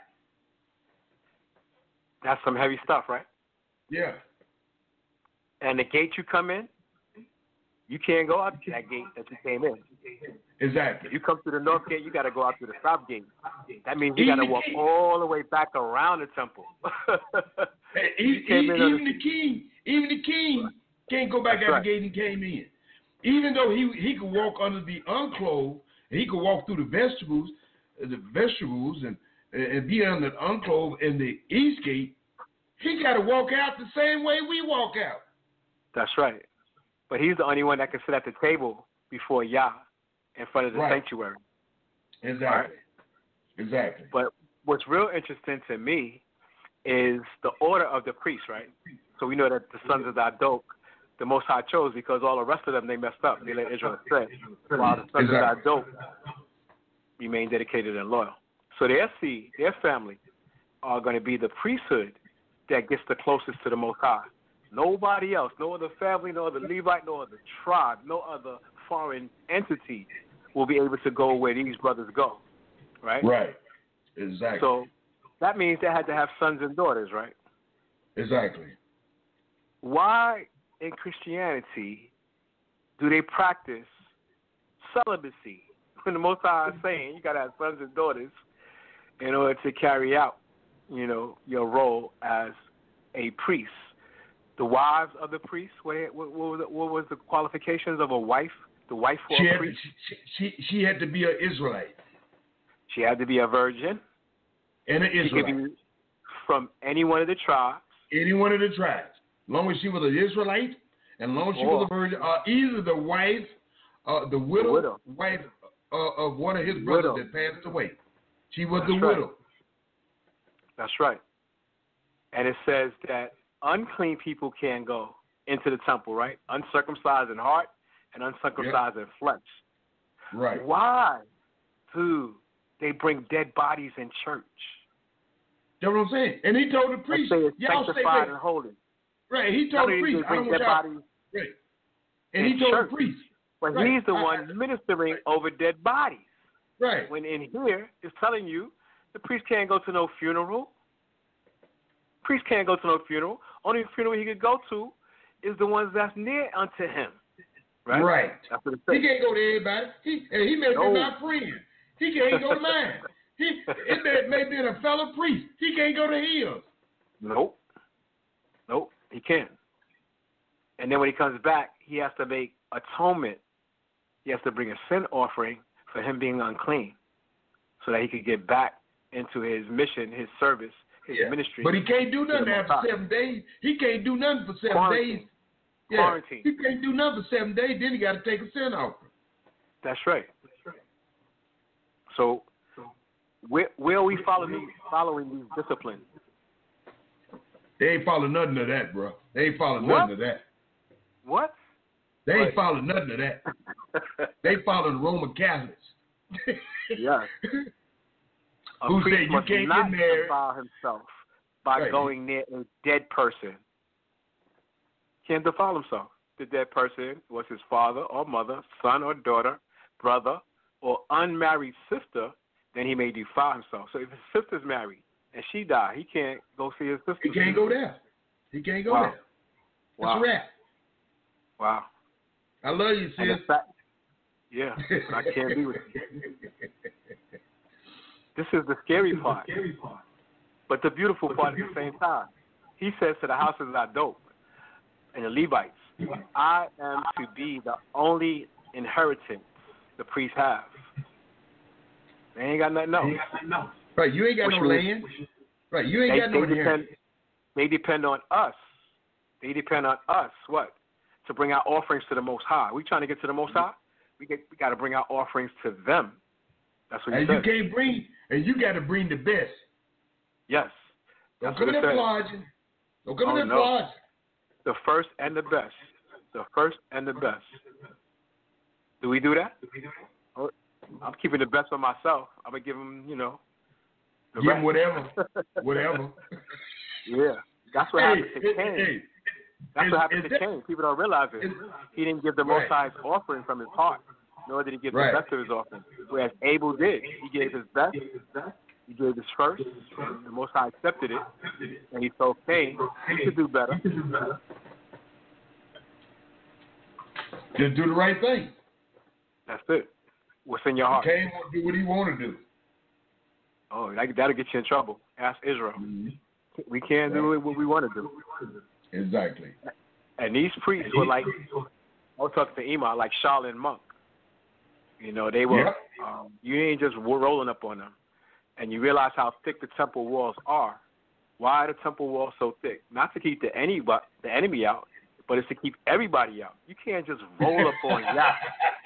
Speaker 4: That's some heavy stuff, right?
Speaker 1: Yeah.
Speaker 4: And the gate you come in, you can't go out to that gate that you came in.
Speaker 1: Exactly.
Speaker 4: If you come through the north gate, you got to go out through the south gate. That means you got to walk all the way back around the temple.
Speaker 1: even, even the king, even the king can't go back That's out right. the gate and came in. Even though he he could walk under the enclave, and he could walk through the vegetables, the vegetables, and and be under the enclave in the east gate, he got to walk out the same way we walk out.
Speaker 4: That's right. But he's the only one that can sit at the table before Yah in front of the
Speaker 1: right.
Speaker 4: sanctuary.
Speaker 1: Exactly.
Speaker 4: Right?
Speaker 1: Exactly.
Speaker 4: But what's real interesting to me is the order of the priests, right? So we know that the sons of Zadok, the Most High chose because all the rest of them, they messed up. They let Israel stray. While the sons exactly. of Zadok remain dedicated and loyal. So their seed, their family, are going to be the priesthood that gets the closest to the Most High. Nobody else, no other family, no other Levite, no other tribe, no other foreign entity will be able to go where these brothers go, right?
Speaker 1: Right. Exactly.
Speaker 4: So that means they had to have sons and daughters, right?
Speaker 1: Exactly.
Speaker 4: Why in Christianity do they practice celibacy? When the Most High is saying you got to have sons and daughters in order to carry out, you know, your role as a priest. The wives of the priest, what, what, what, was, the, what was the qualifications of a wife? The wife for
Speaker 1: she
Speaker 4: a
Speaker 1: had,
Speaker 4: priest?
Speaker 1: She, she, she had to be an Israelite.
Speaker 4: She had to be a virgin.
Speaker 1: And an
Speaker 4: She
Speaker 1: Israelite.
Speaker 4: could be from any one of the tribes.
Speaker 1: Any one of the tribes. As long as she was an Israelite, and as long as she
Speaker 4: Or,
Speaker 1: was a virgin, uh, either the wife, uh, the widow,
Speaker 4: the widow.
Speaker 1: wife uh, of one of his brothers
Speaker 4: Widow.
Speaker 1: that passed away. She was
Speaker 4: That's
Speaker 1: the
Speaker 4: right.
Speaker 1: widow.
Speaker 4: That's right. And it says that unclean people can go into the temple, right? Uncircumcised in heart and uncircumcised in flesh.
Speaker 1: Right.
Speaker 4: Why do they bring dead bodies in church?
Speaker 1: That's what I'm saying. And he told the
Speaker 4: And
Speaker 1: priest,
Speaker 4: say it's
Speaker 1: y'all stay
Speaker 4: sanctified
Speaker 1: there.
Speaker 4: and holy.
Speaker 1: Right. He
Speaker 4: Not
Speaker 1: told the
Speaker 4: only do
Speaker 1: priest,
Speaker 4: they
Speaker 1: I don't
Speaker 4: bring
Speaker 1: want
Speaker 4: dead
Speaker 1: y'all.
Speaker 4: bodies
Speaker 1: Right. And
Speaker 4: in
Speaker 1: he told
Speaker 4: church,
Speaker 1: the priest.
Speaker 4: but
Speaker 1: Right.
Speaker 4: he's the
Speaker 1: I-
Speaker 4: one
Speaker 1: I-
Speaker 4: ministering over dead bodies.
Speaker 1: Right.
Speaker 4: When in here, it's telling you the priest can't go to no funeral. Priest can't go to no funeral. Only funeral he could go to is the ones that's near unto him. Right?
Speaker 1: Right.
Speaker 4: That's what it
Speaker 1: He
Speaker 4: says.
Speaker 1: can't go to everybody. He and he may
Speaker 4: No.
Speaker 1: be my friend. He can't go to mine. He it may, may be a fellow priest. He can't go to his.
Speaker 4: Nope. Nope. He can't. And then when he comes back, he has to make atonement. He has to bring a sin offering for him being unclean, so that he could get back into his mission, his service, his
Speaker 1: Yeah.
Speaker 4: ministry.
Speaker 1: But he can't do nothing
Speaker 4: to the
Speaker 1: after
Speaker 4: Most High.
Speaker 1: seven days. He can't do nothing for seven
Speaker 4: Quarantine.
Speaker 1: days. Yeah.
Speaker 4: Quarantine.
Speaker 1: He can't do nothing for seven days. Then he got to take a sin offering.
Speaker 4: That's right. So, where where are we following these, following these disciplines?
Speaker 1: They ain't following nothing of that, bro. They ain't following
Speaker 4: What?
Speaker 1: nothing of that.
Speaker 4: What?
Speaker 1: They ain't
Speaker 4: Right.
Speaker 1: following nothing of that. They following Roman Catholics.
Speaker 4: Yes. A
Speaker 1: Who
Speaker 4: priest
Speaker 1: said you
Speaker 4: must
Speaker 1: can't
Speaker 4: not
Speaker 1: get married?
Speaker 4: defile himself by
Speaker 1: Right.
Speaker 4: going near a dead person. Can't defile himself. The dead person was his father or mother, son or daughter, brother, or unmarried sister, then he may defile himself. So if his sister's married and she died, he can't go see his sister.
Speaker 1: He can't go there. He can't go
Speaker 4: Wow.
Speaker 1: there. That's
Speaker 4: Wow.
Speaker 1: a wrap.
Speaker 4: Wow.
Speaker 1: I love you,
Speaker 4: And the
Speaker 1: sis.
Speaker 4: fact, yeah, I can't be with you. This is the scary part. But the beautiful part at the same time. He says to the houses of Adop and the Levites, I am to be the only inheritance the priests have. They ain't got nothing else.
Speaker 1: Right, you ain't got
Speaker 4: Which
Speaker 1: no
Speaker 4: means-
Speaker 1: land. Right, you ain't
Speaker 4: They,
Speaker 1: got no
Speaker 4: they, depend,
Speaker 1: inheritance.
Speaker 4: they depend on us. They depend on us, what? To bring our offerings to the Most High. We trying to get to the Most High? We get, we got to bring our offerings to them. That's what he
Speaker 1: And you
Speaker 4: says.
Speaker 1: can't bring, and you got to bring the best.
Speaker 4: Yes.
Speaker 1: Don't
Speaker 4: That's
Speaker 1: come
Speaker 4: what
Speaker 1: in
Speaker 4: it
Speaker 1: there
Speaker 4: says.
Speaker 1: flogging. Don't come
Speaker 4: Oh,
Speaker 1: in there
Speaker 4: no.
Speaker 1: flogging.
Speaker 4: The first and the best. The first and the best. Do we do that? Oh, I'm keeping the best for myself. I'm going to give them, you know, the
Speaker 1: Give
Speaker 4: rest.
Speaker 1: him whatever. Whatever.
Speaker 4: Yeah. That's what
Speaker 1: Hey,
Speaker 4: happened to
Speaker 1: hey,
Speaker 4: Cain.
Speaker 1: hey.
Speaker 4: That's
Speaker 1: Is-
Speaker 4: what happened
Speaker 1: is
Speaker 4: to
Speaker 1: that-
Speaker 4: Cain. People don't realize it.
Speaker 1: is-
Speaker 4: He didn't give the
Speaker 1: Right.
Speaker 4: Most High's offering from his heart, nor did he give
Speaker 1: Right.
Speaker 4: the best of his offering. Whereas Abel did. He gave his best. He gave his first. And the Most High accepted it. And he told Cain, you should do better.
Speaker 1: Just do the right thing.
Speaker 4: That's it. What's in your heart?
Speaker 1: Cain won't do what he want to do.
Speaker 4: Oh, that, that'll get you in trouble. Ask Israel.
Speaker 1: Mm-hmm.
Speaker 4: We can't do what we want to do.
Speaker 1: Exactly.
Speaker 4: And these priests were like, I was talking to Ema, like Shaolin monk. You know, they were,
Speaker 1: Yep.
Speaker 4: um, you ain't just rolling up on them. And you realize how thick the temple walls are. Why are the temple walls so thick? Not to keep the, any, the enemy out, but it's to keep everybody out. You can't just roll up on Yah.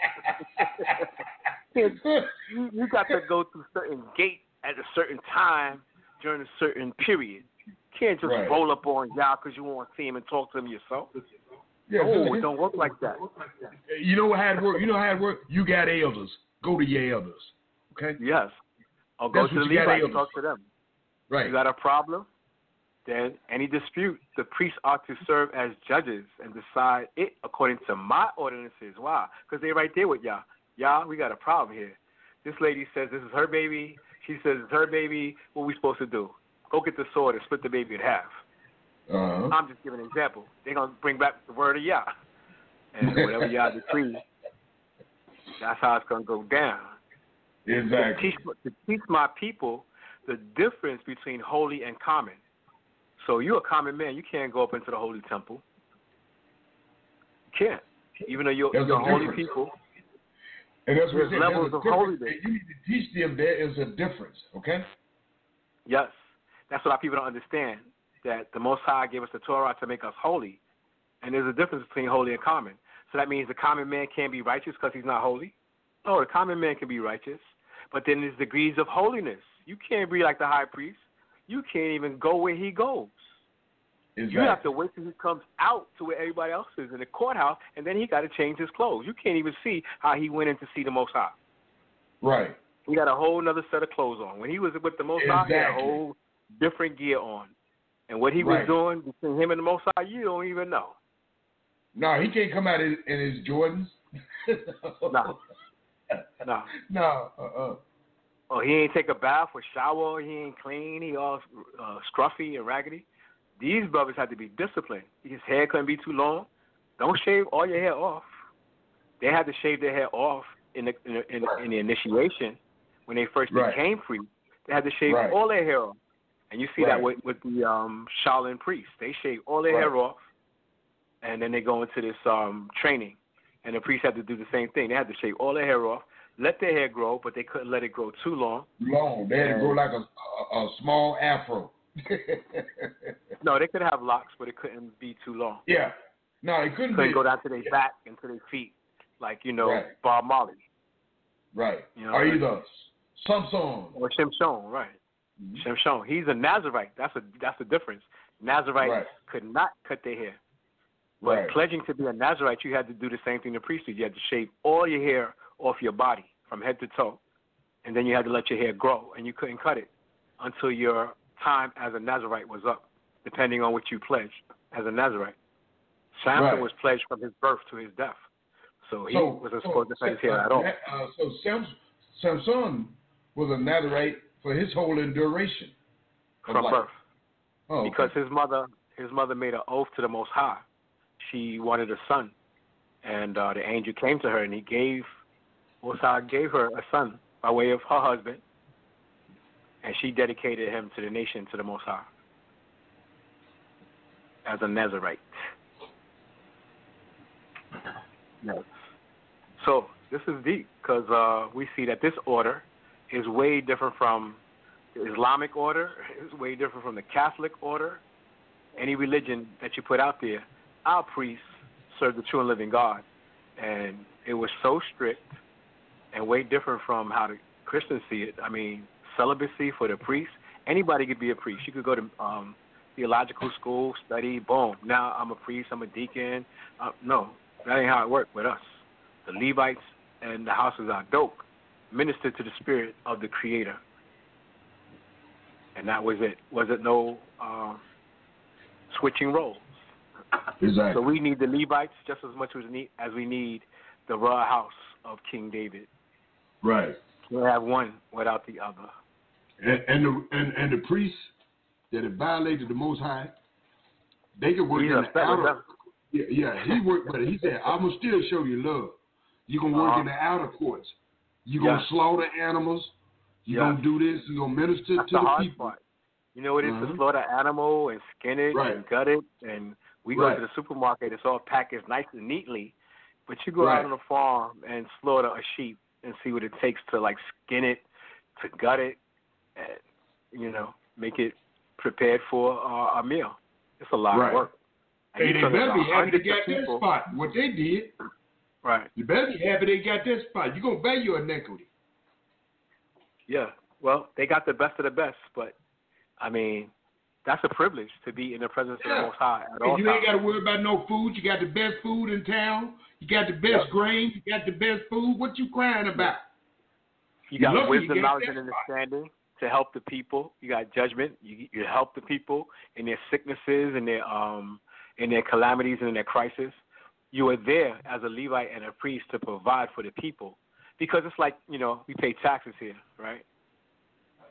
Speaker 4: you, you got to go through certain gates at a certain time during a certain period. You can't just
Speaker 1: Right.
Speaker 4: roll up on Yah because you want to see him and talk to him yourself.
Speaker 1: Yeah,
Speaker 4: No,
Speaker 1: so-
Speaker 4: it don't work like that.
Speaker 1: You know how it work? You know how it work? You got elders. Go to your elders. Okay?
Speaker 4: Yes. Or go
Speaker 1: That's
Speaker 4: to the
Speaker 1: what you gotta
Speaker 4: Levites and
Speaker 1: do.
Speaker 4: talk to them.
Speaker 1: Right.
Speaker 4: You got a problem? Then any dispute, the priests ought to serve as judges and decide it according to my ordinances. Why? Because they're right there with y'all. Y'all, we got a problem here. This lady says this is her baby. She says, it's her baby. What are we supposed to do? Go get the sword and split the baby in half.
Speaker 1: Uh-huh.
Speaker 4: I'm just giving an example. They're going to bring back the word of Yah. And whatever Yah decrees, that's how it's going to go down.
Speaker 1: Exactly.
Speaker 4: To teach, to teach my people the difference between holy and common. So you're a common man. You can't go up into the holy temple. You can't. Even though you're, you're holy people.
Speaker 1: And that's what
Speaker 4: there's levels of holiness.
Speaker 1: You need to teach them there is a difference, okay?
Speaker 4: Yes. That's what our people don't understand, that the Most High gave us the Torah to make us holy. And there's a difference between holy and common. So that means the common man can't be righteous because he's not holy? No, the common man can be righteous. But then there's degrees of holiness. You can't be like the high priest. You can't even go where he goes. Exactly. You have to wait till he comes out to where everybody else is in the courthouse, and then he got to change his clothes. You can't even see how he went in to see the Most High.
Speaker 1: Right.
Speaker 4: He got a whole other set of clothes on. When he was with the Most
Speaker 1: exactly.
Speaker 4: High, he had a whole different gear on. And what he
Speaker 1: right.
Speaker 4: was doing between him and the Most High, you don't even know.
Speaker 1: No, he can't come out in, in his Jordans.
Speaker 4: no. No.
Speaker 1: No. Uh-uh.
Speaker 4: Oh, he ain't take a bath or shower. He ain't clean. He all uh, scruffy and raggedy. These brothers had to be disciplined. His hair couldn't be too long. Don't shave all your hair off. They had to shave their hair off in the in the, in,
Speaker 1: right.
Speaker 4: in the initiation when they first
Speaker 1: right.
Speaker 4: became free. They had to shave
Speaker 1: right.
Speaker 4: all their hair off. And you see
Speaker 1: right.
Speaker 4: that with, with the um, Shaolin priests. They shave all their
Speaker 1: right.
Speaker 4: hair off, and then they go into this um, training. And the priests had to do the same thing. They had to shave all their hair off, let their hair grow, but they couldn't let it grow too long.
Speaker 1: Long. They had to grow like a, a, a small afro.
Speaker 4: No, they could have locks, but it couldn't be too long.
Speaker 1: Yeah. No, it couldn't,
Speaker 4: couldn't
Speaker 1: be.
Speaker 4: go down to their back and to their feet, like, you know,
Speaker 1: right.
Speaker 4: Bob Marley.
Speaker 1: Right.
Speaker 4: You know,
Speaker 1: or either Samson.
Speaker 4: Or Shimshon, right. Mm-hmm. Shimshon. He's a Nazarite. That's a that's the difference. Nazarites
Speaker 1: right.
Speaker 4: could not cut their hair. But
Speaker 1: right.
Speaker 4: pledging to be a Nazarite, you had to do the same thing the priest did. You had to shave all your hair off your body from head to toe. And then you had to let your hair grow, and you couldn't cut it until your time as a Nazarite was up, depending on what you pledged as a Nazarite. Samson
Speaker 1: right.
Speaker 4: was pledged from his birth to his death. So he
Speaker 1: so,
Speaker 4: wasn't
Speaker 1: so,
Speaker 4: supposed to cut his hair
Speaker 1: uh,
Speaker 4: at all.
Speaker 1: Uh, so Samson, Samson was a Nazarite for his whole duration
Speaker 4: from
Speaker 1: life.
Speaker 4: birth.
Speaker 1: Oh, okay.
Speaker 4: Because his mother his mother made an oath to the Most High. She wanted a son. And uh, the angel came to her, and he gave, Most High gave her a son by way of her husband. And she dedicated him to the nation, to the Most High, as a Nazarite. Yes. So this is deep, because uh, we see that this order is way different from the Islamic order. It's way different from the Catholic order. Any religion that you put out there, our priests serve the true and living God. And it was so strict and way different from how the Christians see it. I mean, celibacy for the priest, anybody could be a priest. You could go to um, theological school, study, boom. Now I'm a priest, I'm a deacon. Uh, no, that ain't how it worked with us. The Levites and the houses are dope, ministered to the spirit of the Creator. And that was it. Was it no uh, switching roles?
Speaker 1: Exactly.
Speaker 4: So we need the Levites just as much as we need, as we need the royal house of King David.
Speaker 1: Right.
Speaker 4: We have one without the other.
Speaker 5: And and the, and, and the priests that have violated the Most High, they could work
Speaker 4: He's
Speaker 5: in the outer. Yeah, yeah, he worked, but he said, "I'm gonna still show you love. You're gonna work
Speaker 4: uh-huh.
Speaker 5: in the outer courts. You're gonna
Speaker 4: yeah.
Speaker 5: slaughter animals. You're
Speaker 4: yeah.
Speaker 5: gonna do this. You're gonna minister
Speaker 4: That's
Speaker 5: to
Speaker 4: the,
Speaker 5: the
Speaker 4: hard
Speaker 5: people."
Speaker 4: Part. You know what it is
Speaker 5: uh-huh.
Speaker 4: to slaughter an animal and skin it
Speaker 5: right.
Speaker 4: and gut it, and we go
Speaker 5: right.
Speaker 4: to the supermarket. It's all packaged nice and neatly, but you go
Speaker 5: right.
Speaker 4: out on the farm and slaughter a sheep and see what it takes to like skin it, to gut it, and you know make it prepared for uh, a meal. It's a lot
Speaker 5: right.
Speaker 4: of work.
Speaker 5: Hey, they better be happy they got that spot. What they did.
Speaker 4: Right.
Speaker 5: You better be happy they got that spot. You're gonna bear your iniquity.
Speaker 4: Yeah. Well, they got the best of the best, but I mean, that's a privilege to be in the presence
Speaker 5: yeah.
Speaker 4: of the Most High at
Speaker 5: hey,
Speaker 4: all
Speaker 5: you
Speaker 4: times.
Speaker 5: ain't got to worry about no food. You got the best food in town. You got the best
Speaker 4: yeah.
Speaker 5: grain. You got the best food. What you crying about?
Speaker 4: You got
Speaker 5: You're
Speaker 4: wisdom,
Speaker 5: you
Speaker 4: knowledge, and
Speaker 5: spot.
Speaker 4: understanding to help the people. You got judgment. You you help the people in their sicknesses and their um in their calamities and in their crisis. You are there as a Levite and a priest to provide for the people, because it's like, you know, we pay taxes here, right?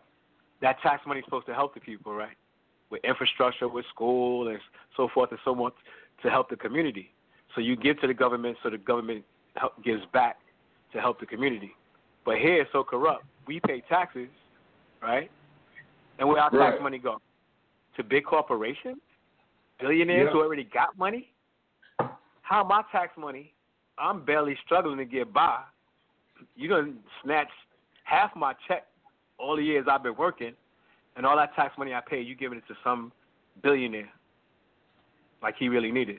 Speaker 4: that tax money is supposed to help the people, right? With infrastructure, with school, and so forth and so on, to help the community. So you give to the government, so the government help, gives back to help the community. But here it's so corrupt. We pay taxes, right? And where our
Speaker 5: Right.
Speaker 4: tax money go? To big corporations, billionaires
Speaker 5: Yeah.
Speaker 4: who already got money. How my tax money? I'm barely struggling to get by. You done snatched half my check all the years I've been working, and all that tax money I pay, you giving it to some billionaire like he really needed.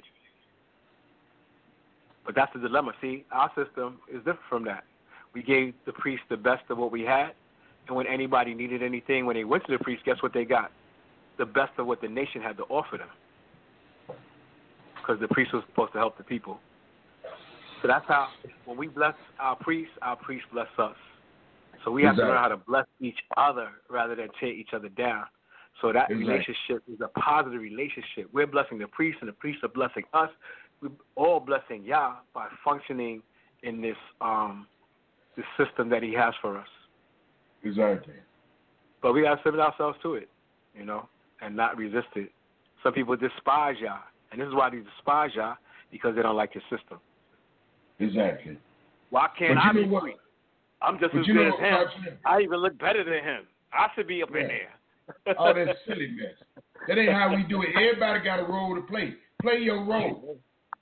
Speaker 4: But that's the dilemma. See, our system is different from that. We gave the priest the best of what we had, and when anybody needed anything, when they went to the priest, guess what they got? The best of what the nation had to offer them. Because the priest was supposed to help the people. So that's how, when we bless our priests, our priests bless us. So we have
Speaker 5: Exactly.
Speaker 4: to learn how to bless each other rather than tear each other down. So that
Speaker 5: Exactly.
Speaker 4: relationship is a positive relationship. We're blessing the priest, and the priests are blessing us. We're all blessing Yah by functioning in this um, this system that he has for us.
Speaker 5: Exactly.
Speaker 4: But we got to submit ourselves to it, you know, and not resist it. Some people despise Yah, and this is why they despise Yah, because they don't like his system.
Speaker 5: Exactly.
Speaker 4: Why can't
Speaker 5: But
Speaker 4: I
Speaker 5: you
Speaker 4: be
Speaker 5: know what?
Speaker 4: free? I'm just
Speaker 5: But
Speaker 4: as
Speaker 5: you
Speaker 4: good
Speaker 5: know
Speaker 4: as
Speaker 5: what,
Speaker 4: him.
Speaker 5: Archie?
Speaker 4: I even look better than him. I should be up in
Speaker 5: Yeah.
Speaker 4: there.
Speaker 5: All that silliness. That ain't how we do it. Everybody got a role to play. Play your role.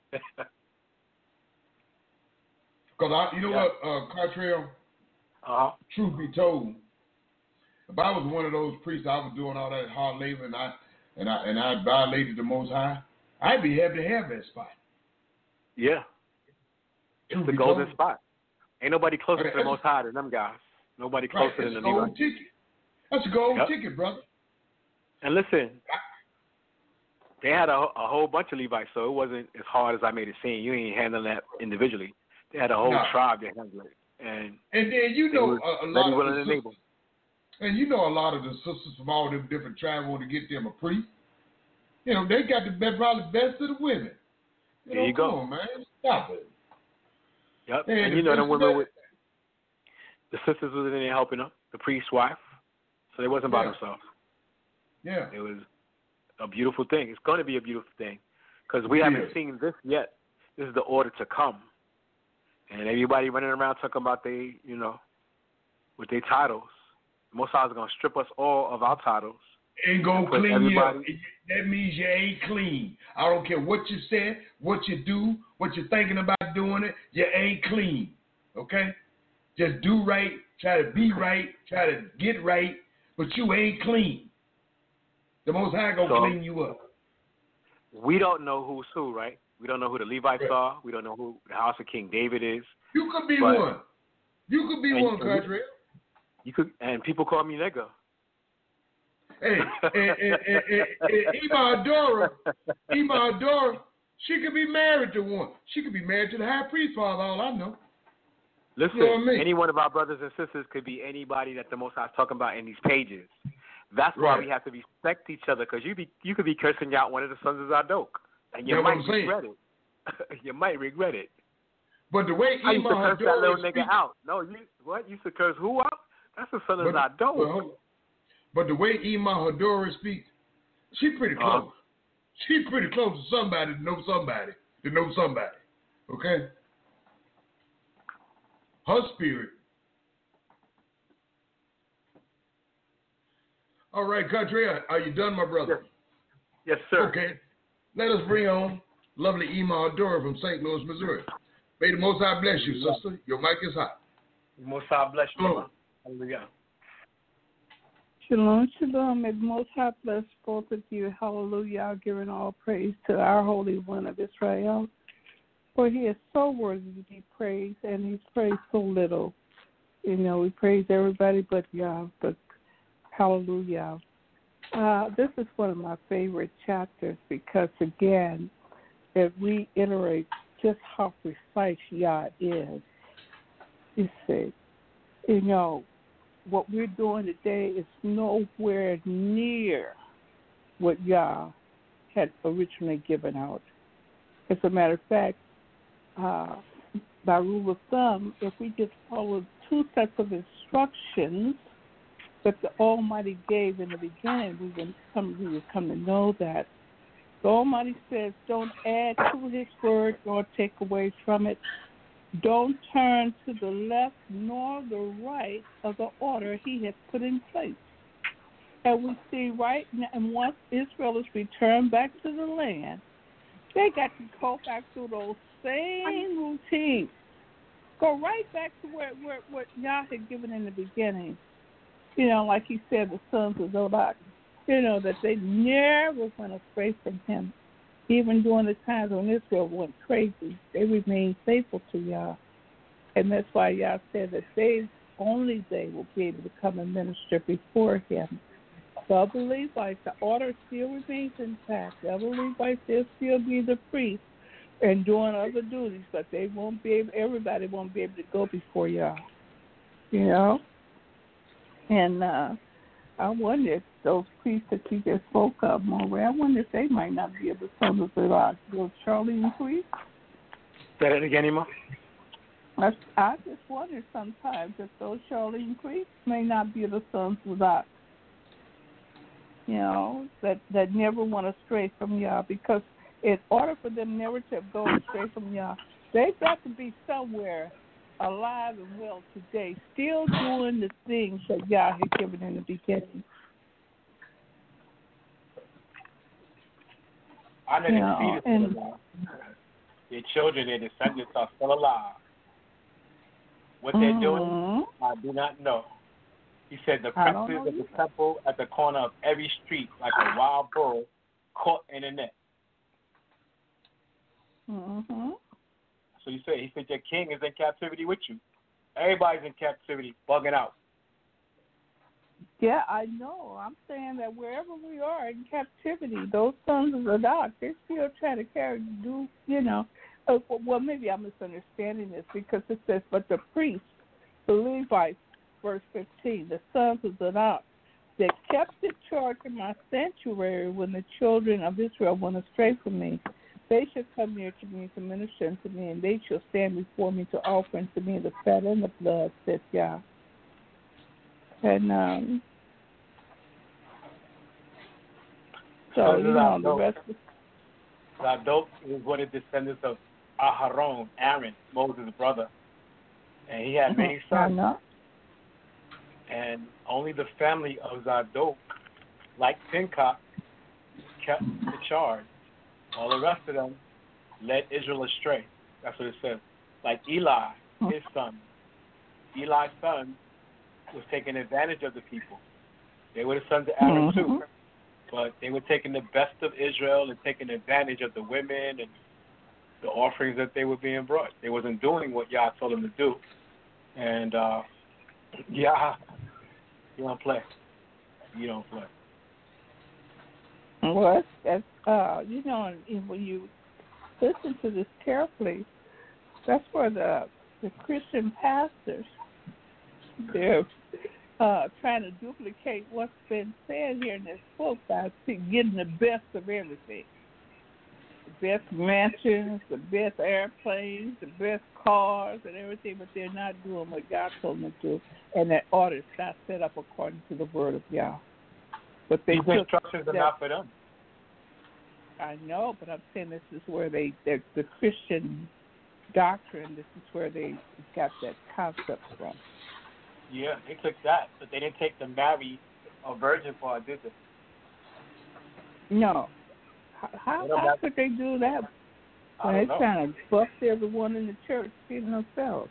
Speaker 5: Because I, you know
Speaker 4: Yeah.
Speaker 5: what, uh, Cartrell,
Speaker 4: Uh-huh.
Speaker 5: truth be told, if I was one of those priests, I was doing all that hard labor and I and I and I violated the Most High, I'd be happy to have that spot.
Speaker 4: Yeah.
Speaker 5: Truth
Speaker 4: It's the
Speaker 5: be
Speaker 4: golden
Speaker 5: told.
Speaker 4: spot. Ain't nobody closer
Speaker 5: Okay,
Speaker 4: to the Most High than them guys. Nobody
Speaker 5: Right,
Speaker 4: closer
Speaker 5: that's
Speaker 4: than
Speaker 5: a
Speaker 4: the
Speaker 5: gold
Speaker 4: Levites.
Speaker 5: ticket. That's a gold
Speaker 4: Yep.
Speaker 5: ticket, brother.
Speaker 4: And listen, they had a, a whole bunch of Levites, so it wasn't as hard as I made it seem. You ain't handling that individually. They had a whole
Speaker 5: No.
Speaker 4: tribe that handled it. And
Speaker 5: And then you
Speaker 4: they
Speaker 5: know
Speaker 4: were
Speaker 5: a, a
Speaker 4: ready,
Speaker 5: lot of
Speaker 4: willing,
Speaker 5: the
Speaker 4: and able.
Speaker 5: sisters, and you know a lot of the sisters from all them different tribes want to get them a priest. You know, they got the best, probably best of the women. You
Speaker 4: There
Speaker 5: know,
Speaker 4: you
Speaker 5: come
Speaker 4: go.
Speaker 5: on, man. Stop it.
Speaker 4: Yep.
Speaker 5: Man,
Speaker 4: And
Speaker 5: the
Speaker 4: you know
Speaker 5: best
Speaker 4: them
Speaker 5: of
Speaker 4: women
Speaker 5: that-
Speaker 4: with the sisters was in there helping them, the priest's wife. So they wasn't by
Speaker 5: Yeah.
Speaker 4: themselves.
Speaker 5: Yeah.
Speaker 4: It was a beautiful thing. It's going to be a beautiful thing because we haven't
Speaker 5: Yeah.
Speaker 4: seen this yet. This is the order to come. And everybody running around talking about they, you know, with their titles. Most High is going to strip us all of our titles.
Speaker 5: Ain't gonna
Speaker 4: Put
Speaker 5: clean you up.
Speaker 4: everybody-
Speaker 5: That means you ain't clean. I don't care what you said, what you do, what you're thinking about doing it, you ain't clean. Okay? Just do right, try to be right, try to get right, but you ain't clean. The Most High gonna
Speaker 4: So-
Speaker 5: clean you up.
Speaker 4: We don't know who's who, right? We don't know who the Levites
Speaker 5: Right.
Speaker 4: are. We don't know who the house of King David is.
Speaker 5: You could be
Speaker 4: But-
Speaker 5: one. You could be
Speaker 4: and-
Speaker 5: one,
Speaker 4: and-
Speaker 5: country.
Speaker 4: You could, and people call me nigga.
Speaker 5: Hey, and, and, and, and, and Ima Adora, Ima Adora, she could be married to one. She could be married to the high priest, for all I know.
Speaker 4: Listen,
Speaker 5: You know what I mean?
Speaker 4: any one of our brothers and sisters could be anybody that the Most High is talking about in these pages. That's why
Speaker 5: Right.
Speaker 4: we have to respect each other, because you be you could be cursing out one of the sons of Zadok, and you
Speaker 5: That's what
Speaker 4: might
Speaker 5: I'm saying.
Speaker 4: regret it. You might regret it.
Speaker 5: But the way
Speaker 4: I used to
Speaker 5: Ima
Speaker 4: curse that little
Speaker 5: Adora
Speaker 4: nigga
Speaker 5: speaks,
Speaker 4: out. No, you what? You used to curse who out? That's the son of
Speaker 5: but,
Speaker 4: Zadok.
Speaker 5: well, hold on. But the way Ima Hadora speaks, she pretty
Speaker 4: Uh-huh.
Speaker 5: close. She's pretty close to somebody to know somebody to know somebody. Okay? Her spirit. All right, country, are you done, my brother?
Speaker 4: Yes, sir.
Speaker 5: Okay. Let us bring on lovely Ima Adora from Saint Louis, Missouri. May the Most High bless you, sister. Your mic is hot.
Speaker 4: Most High bless you,
Speaker 5: Hello.
Speaker 4: brother. Hallelujah.
Speaker 6: Shalom, shalom. May the Most High bless both of you. Hallelujah. Giving all praise to our Holy One of Israel. For he is so worthy to be praised, and he's praised so little. You know, we praise everybody but Yah, but hallelujah. Uh, this is one of my favorite chapters because, again, it reiterates just how precise Yah is. You see, you know, what we're doing today is nowhere near what Yah had originally given out. As a matter of fact, uh, by rule of thumb, if we just follow two sets of instructions, But the Almighty gave in the beginning. We would come, we would come to know that. The Almighty says, don't add to His word nor take away from it. Don't turn to the left nor the right of the order He has put in place. And we see right now, and once Israel is returned back to the land, they got to go back through those same routines. Go right back to where, where what Yah had given in the beginning. You know, like He said, the sons of Zodok, you know, that they never went astray from Him. Even during the times when Israel went crazy, they remained faithful to Yah. And that's why Yah said that they, only they will be able to come and minister before Him. The other Levites, the order still remains intact. The other Levites, they'll still be the priests and doing other duties, but they won't be able, everybody won't be able to go before Yah. You know? And uh, I wonder if those priests that you just spoke of, Moray, I wonder if they might not be of the sons of Zadok, those Charlene priests.
Speaker 4: Say that again, Emma.
Speaker 6: I, I just wonder sometimes if those Charlene priests may not be of the sons of Zadok. You know, that, that never went astray from Yah, because in order for them never to go astray from Yah, they've got to be somewhere alive and well today, still doing the things that Yah had given in the beginning.
Speaker 7: I know
Speaker 6: You
Speaker 7: the
Speaker 6: know,
Speaker 7: fetus
Speaker 6: and,
Speaker 7: still alive. Their children, their descendants are still alive. What they're
Speaker 6: mm-hmm.
Speaker 7: doing, I do not know. He said the princes of the temple at the corner of every street, like a wild bull caught in a net.
Speaker 6: Mm-hmm.
Speaker 7: So he said, he said your king is in captivity with you. Everybody's in captivity, bugging out.
Speaker 6: Yeah, I know. I'm saying that wherever we are in captivity, those sons of Zadok, they're still trying to carry, do, you know. Uh, well, maybe I'm misunderstanding this, because it says, but the priests, the Levites, verse fifteen, the sons of Zadok, that kept the charge in my sanctuary when the children of Israel went astray from me, they shall come near to me to minister unto me, and they shall stand before me to offer unto me the fat and the blood, says Yah. And um, so, you know, the rest of
Speaker 7: Zadok is one of the descendants of Aharon, Aaron, Moses' brother. And he had many sons. And only the family of Zadok, like Pinchas, kept the charge. All the rest of them led Israel astray. That's what it says. Like Eli, his son. Eli's son was taking advantage of the people. They were the sons of Aaron
Speaker 6: mm-hmm.
Speaker 7: too. But they were taking the best of Israel and taking advantage of the women and the offerings that they were being brought. They wasn't doing what Yah told them to do. And uh, Yah, you don't play. You don't play.
Speaker 6: Well, that's, uh, you know, when you listen to this carefully, that's where the the Christian pastors, they're uh, trying to duplicate what's been said here in this book by getting the best of everything. The best mansions, the best airplanes, the best cars and everything, but they're not doing what God told them to do, and that order is not set up according to the word of Yah. But they
Speaker 7: These instructions are not for them.
Speaker 6: I know, but I'm saying this is where they, the Christian doctrine, this is where they got that concept from.
Speaker 7: Yeah, they took that, but they didn't take the marry a virgin part, did they?
Speaker 6: No. How, how, how could they do that when they're know. trying to bust everyone in the church feeding themselves?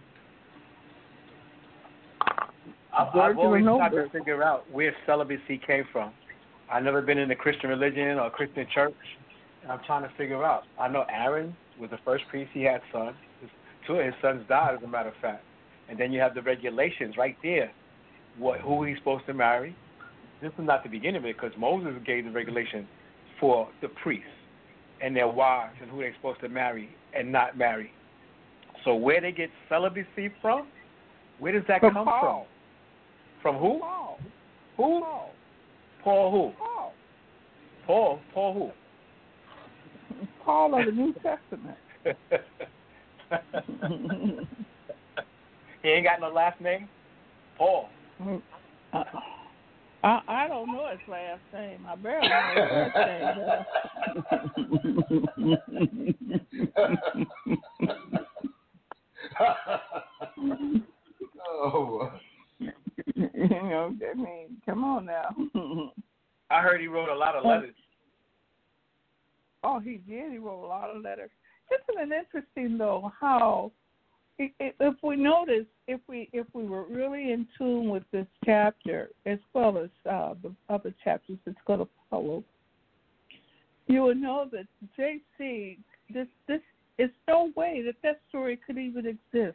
Speaker 7: I've, I've always tried to figure out where celibacy came from. I've never been in a Christian religion or a Christian church, and I'm trying to figure out. I know Aaron was the first priest. He had sons. Two of his sons died, as a matter of fact. And then you have the regulations right there, what who he's supposed to marry. This is not the beginning of it, because Moses gave the regulations for the priests and their wives and who they're supposed to marry and not marry. So where they get celibacy from, where does that
Speaker 6: from
Speaker 7: come
Speaker 6: Paul.
Speaker 7: from? From who?
Speaker 6: Paul.
Speaker 7: Who?
Speaker 6: Paul.
Speaker 7: Paul who?
Speaker 6: Paul.
Speaker 7: Paul. Paul who?
Speaker 6: Paul of the New Testament.
Speaker 7: He ain't got no last name? Paul.
Speaker 6: Uh, I I don't know his last name. I barely know his last name.
Speaker 5: Oh.
Speaker 6: You know, I mean, come on now.
Speaker 7: I heard he wrote a lot of letters.
Speaker 6: Oh, he did. He wrote a lot of letters. Isn't it interesting though how, if we notice, if we if we were really in tune with this chapter as well as uh, the other chapters that's going to follow, you would know that J C, this this is no way that that story could even exist,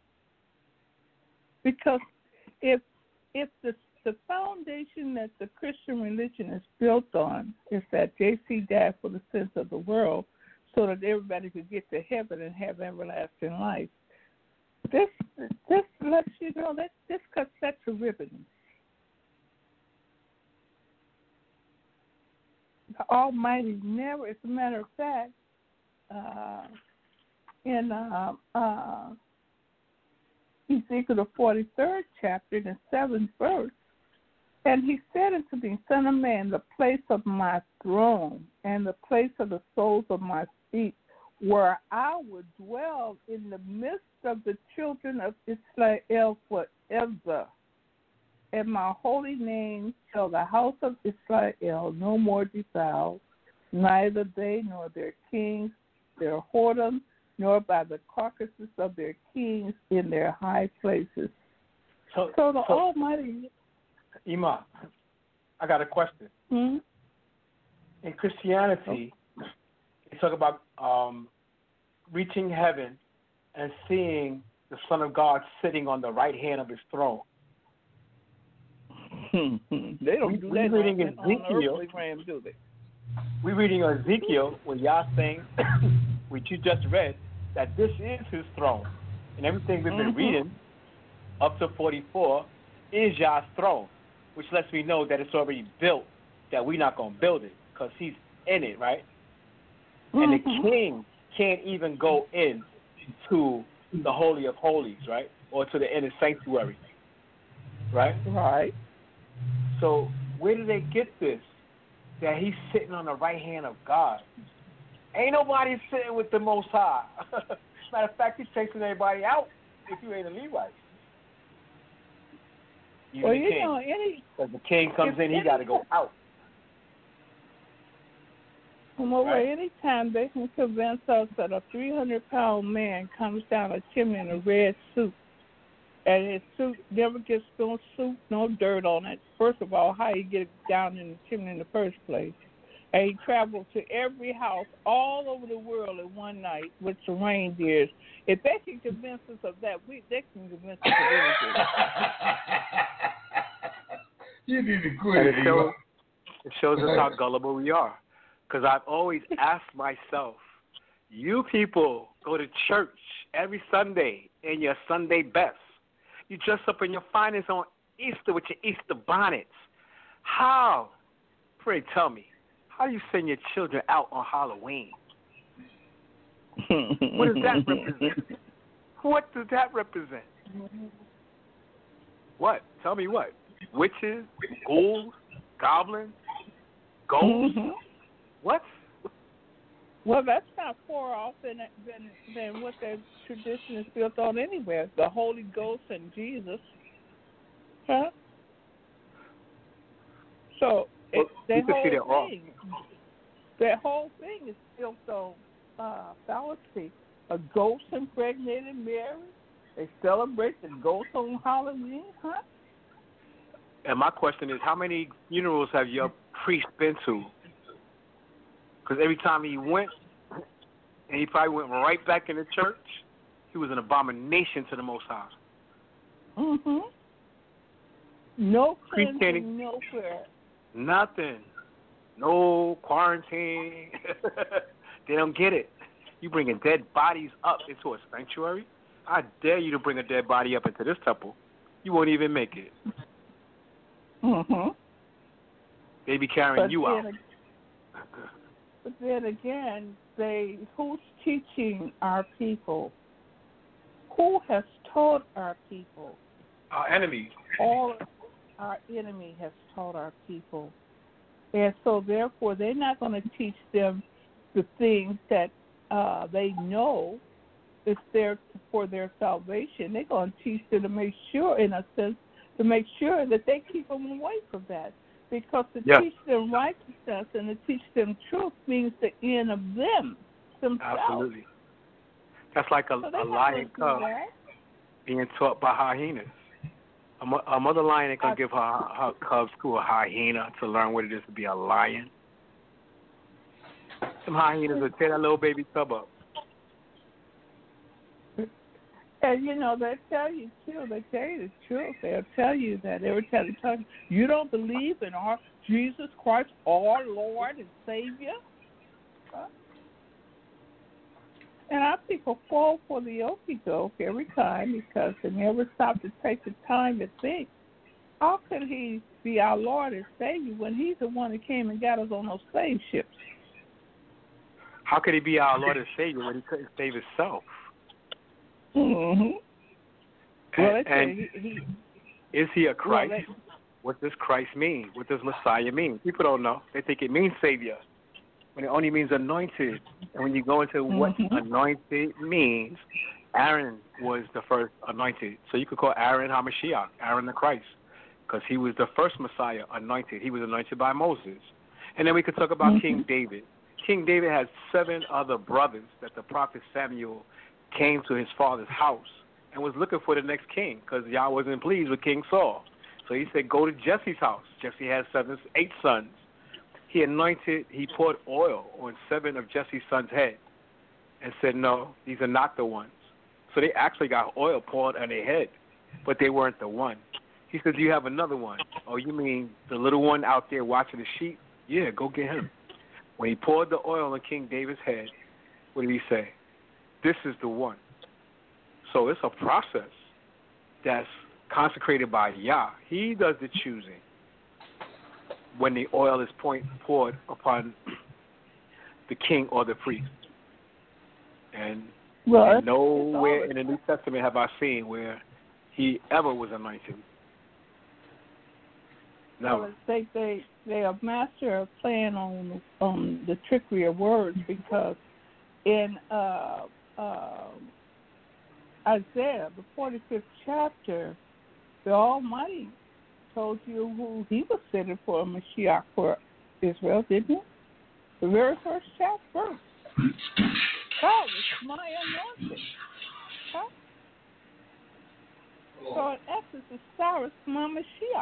Speaker 6: because if if the the foundation that the Christian religion is built on is that J C died for the sins of the world, so that everybody could get to heaven and have everlasting life. This this lets you know that this cuts that to ribbons. The Almighty never, as a matter of fact, uh, in uh, uh, Ezekiel the forty-third chapter, in the seventh verse, and he said unto me, Son of man, the place of my throne and the place of the soles of my feet, where I would dwell in the midst of the children of Israel forever. And my holy name shall the house of Israel no more defile, neither they nor their kings, their whoredom, nor by the carcasses of their kings in their high places.
Speaker 7: So,
Speaker 6: so the
Speaker 7: so,
Speaker 6: Almighty...
Speaker 7: Ima, I got a question.
Speaker 6: Hmm?
Speaker 7: In Christianity, oh. they talk about um, reaching heaven and seeing the Son of God sitting on the right hand of his throne.
Speaker 6: They don't
Speaker 7: we,
Speaker 6: do
Speaker 7: we
Speaker 6: that
Speaker 7: reading
Speaker 6: on,
Speaker 7: Ezekiel,
Speaker 6: on realm, do they?
Speaker 7: We're reading Ezekiel where Yah saying, which you just read, that this is his throne. And everything we've been mm-hmm. reading up to forty-four is Yah's throne, which lets me know that it's already built, that we're not going to build it because he's in it, right? Mm-hmm. And the king can't even go in to the Holy of Holies, right? Or to the inner sanctuary, right?
Speaker 6: Right.
Speaker 7: So where did they get this, that he's sitting on the right hand of God? Ain't nobody sitting with the Most High. Matter of fact, he's chasing everybody out if you ain't a Levite. You
Speaker 6: well,
Speaker 7: the
Speaker 6: you
Speaker 7: king.
Speaker 6: know, any...
Speaker 7: Because the king comes in, he got to go out.
Speaker 6: Well,
Speaker 7: right?
Speaker 6: any time they can convince us that a three hundred pound man comes down a chimney in a red suit, and his suit never gets no suit, no dirt on it. First of all, how he get down in the chimney in the first place? And he traveled to every house all over the world in one night with some reindeers. If they can convince us of that, we they can convince us of anything.
Speaker 5: You need to quit
Speaker 7: and
Speaker 5: it.
Speaker 7: It shows, it shows us how gullible we are. Because I've always asked myself, you people go to church every Sunday in your Sunday best. You dress up in your finest on Easter with your Easter bonnets. How, pray tell me, how do you send your children out on Halloween? What does that represent? What does that represent? What? Tell me what? Witches, ghouls, goblins, ghosts?
Speaker 6: Mm-hmm.
Speaker 7: What?
Speaker 6: Well, that's not far off than, than, than what their tradition is built on anywhere. The Holy Ghost and Jesus. Huh? So
Speaker 7: well,
Speaker 6: it, that, whole thing, that whole thing is built on uh, fallacy. A ghost impregnated Mary. They celebrate the ghost on Halloween, huh?
Speaker 7: And my question is, how many funerals have your priest been to? Because every time he went, and he probably went right back in the church, he was an abomination to the Most High.
Speaker 6: Mm-hmm. No cleansing, no prayer.
Speaker 7: Nothing. No quarantine. They don't get it. You bringing dead bodies up into a sanctuary? I dare you to bring a dead body up into this temple. You won't even make it.
Speaker 6: Mm-hmm.
Speaker 7: They be carrying
Speaker 6: but
Speaker 7: you out.
Speaker 6: Ag- but then again, they who's teaching our people? Who has taught our people?
Speaker 7: Our enemies.
Speaker 6: All our enemy has taught our people. And so, therefore, they're not going to teach them the things that uh, they know is there for their salvation. They're going to teach them to make sure, in a sense, to make sure that they keep them away from that. Because to
Speaker 4: yeah.
Speaker 6: teach them righteousness and to teach them truth means the end of them themselves.
Speaker 4: Absolutely. That's like a,
Speaker 6: so
Speaker 4: a lion cub being taught by hyenas. A, mo- a mother lion ain't going to give her, her cubs to a hyena to learn what it is to be a lion. Some hyenas will tear that little baby cub up.
Speaker 6: And, you know, they tell you, too, they tell you the truth. They'll tell you that every time they tell you, you don't believe in our Jesus Christ, our Lord and Savior? Huh? And our people fall for the okie doke every time because they never stop to take the time to think, how could he be our Lord and Savior when he's the one that came and got us on those slave ships?
Speaker 4: How could he be our Lord and Savior when he couldn't save himself?
Speaker 6: Mm-hmm. Well,
Speaker 4: and and
Speaker 6: he, he,
Speaker 4: is he a Christ?
Speaker 6: Well, they,
Speaker 4: what does Christ mean? What does Messiah mean? People don't know. They think it means Savior, when it only means anointed. And when you go into mm-hmm. what anointed means, Aaron was the first anointed. So you could call Aaron HaMashiach, Aaron the Christ, because he was the first Messiah anointed. He was anointed by Moses. And then we could talk about mm-hmm. King David. King David had seven other brothers that the prophet Samuel came to his father's house and was looking for the next king because Yah wasn't pleased with King Saul. So he said, go to Jesse's house. Jesse had seven, eight sons. He anointed, he poured oil on seven of Jesse's sons' head and said, no, these are not the ones. So they actually got oil poured on their head, but they weren't the one. He said, do you have another one? Oh, you mean the little one out there watching the sheep? Yeah, go get him. When he poured the oil on King David's head, what did he say? This is the one. So it's a process that's consecrated by Yah. He does the choosing when the oil is point, poured upon the king or the priest. And,
Speaker 6: well,
Speaker 4: and nowhere in the New Testament have I seen where he ever was anointed. No.
Speaker 6: Well, they, they, they are master of playing on, on the trickery of words because in uh, uh, Isaiah, the forty-fifth chapter, the Almighty told you who he was sending for a Mashiach for Israel, didn't he? The very first chapter, verse. God is my anointing. Huh? So in essence, it's Cyrus, my Mashiach.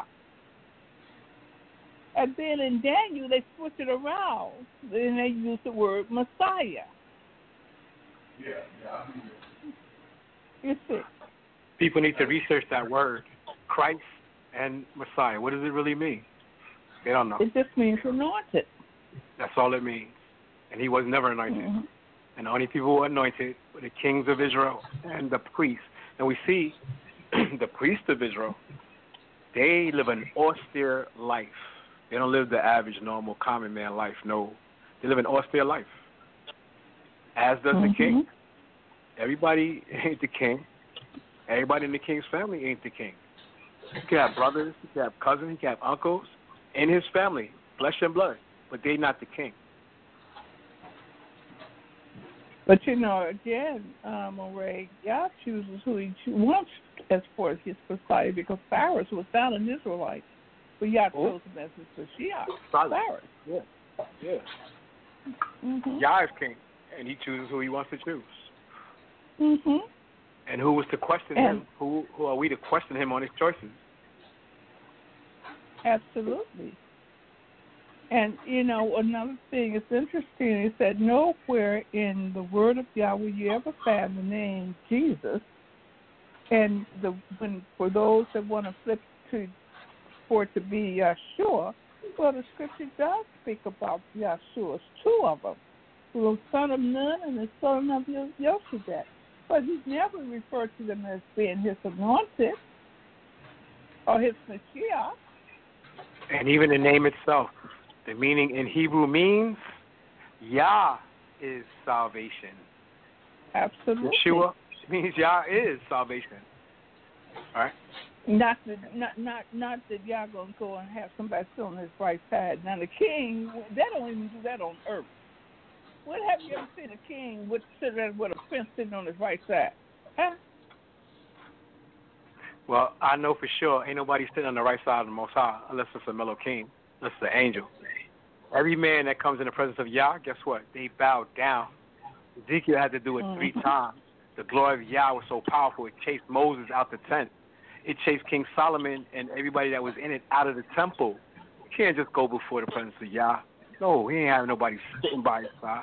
Speaker 6: And then in Daniel, they switch it around, and they use the word Messiah.
Speaker 5: Yeah, yeah.
Speaker 6: You see.
Speaker 4: People need to research that word, Christ and Messiah. What does it really mean? They don't know.
Speaker 6: It just means anointed.
Speaker 4: That's all it means. And he was never anointed.
Speaker 6: Mm-hmm.
Speaker 4: And the only people who were anointed were the kings of Israel and the priests. And we see the priests of Israel, they live an austere life. They don't live the average, normal, common man life. No. They live an austere life. As does
Speaker 6: mm-hmm.
Speaker 4: the king. Everybody ain't the king. Everybody in the king's family ain't the king. He can have brothers, he can have cousins, he can have uncles in his family, flesh and blood, but they not the king.
Speaker 6: But, you know, again, um, Ray, God chooses who he wants as far as his Messiah because Cyrus was not an Israelite. But Yah chose him as his Mashiach. Cyrus.
Speaker 4: Yeah. Yeah.
Speaker 6: Mm-hmm.
Speaker 4: Yah is king, and he chooses who he wants to choose.
Speaker 6: Mm-hmm.
Speaker 4: And who was to question
Speaker 6: and,
Speaker 4: him? Who who are we to question him on his choices?
Speaker 6: Absolutely. And, you know, another thing that's interesting is that nowhere in the Word of Yah will you ever find the name Jesus. And the when for those that want to flip to for it to be Yahshua, well, the Scripture does speak about Yahshua's two of them, the son of Nun and the son of Yoshebet. But he's never referred to them as being his anointed or his Mashiach.
Speaker 4: And even the name itself, the meaning in Hebrew means Yah is salvation.
Speaker 6: Absolutely.
Speaker 4: Yeshua means Yah is salvation. All right?
Speaker 6: Not that, not, not, not that y'all gonna go and have somebody sit on his right side. Now the king, they don't even do that on earth. When have you ever seen a king with sitting with a prince sitting on his right side? Huh?
Speaker 4: Well, I know for sure ain't nobody sitting on the right side of the Most High unless it's a mellow king, unless it's an angel. Every man that comes in the presence of Yah, guess what? They bow down. Ezekiel had to do it mm-hmm. three times. The glory of Yah was so powerful, it chased Moses out the tent. It chased King Solomon and everybody that was in it out of the temple. You can't just go before the presence of Yah. No, he ain't having nobody sitting by his side.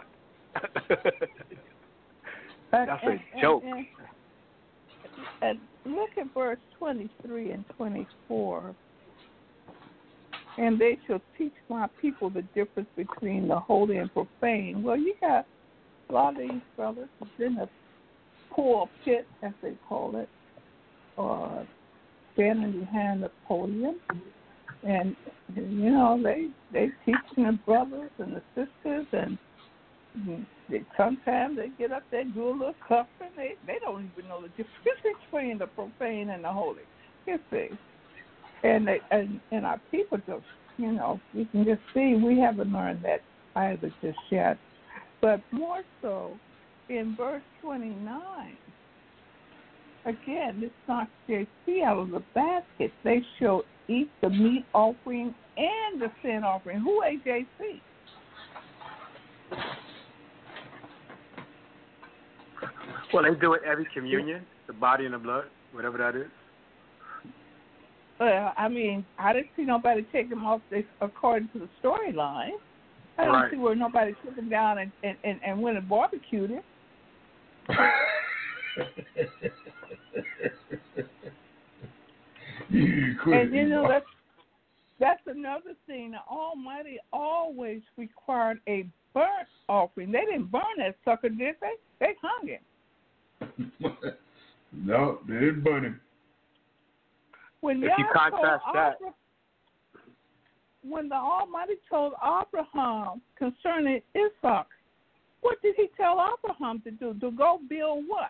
Speaker 4: That's
Speaker 6: and,
Speaker 4: a joke.
Speaker 6: And, and, and look at verse twenty-three and twenty-four. And they shall teach my people the difference between the holy and profane. Well, you got a lot of these brothers in the poor pit, as they call it, or standing behind the podium, and you know they they teaching the brothers and the sisters, and they, sometimes they get up there and do a little cuffing. They they don't even know the difference between the profane and the holy. You see, and they and, and our people just you know you can just see we haven't learned that either just yet, but more so in verse twenty-nine. Again, this knocks J C out of the basket. They shall eat the meat offering and the sin offering. Who ate J C?
Speaker 4: Well, they do it every communion, the body and the blood, whatever that is.
Speaker 6: Well, I mean, I didn't see nobody take them off this, according to the storyline. I don't
Speaker 4: right.
Speaker 6: see where nobody took them down and, and, and, and went and barbecued it.
Speaker 1: you
Speaker 6: and you know that's that's another thing. The Almighty always required a burnt offering. They didn't burn that sucker, did they? They hung him.
Speaker 1: No, they didn't burn him.
Speaker 6: When
Speaker 4: if you contrast that,
Speaker 6: Abraham, when the Almighty told Abraham concerning Isaac, what did he tell Abraham to do? To go build what?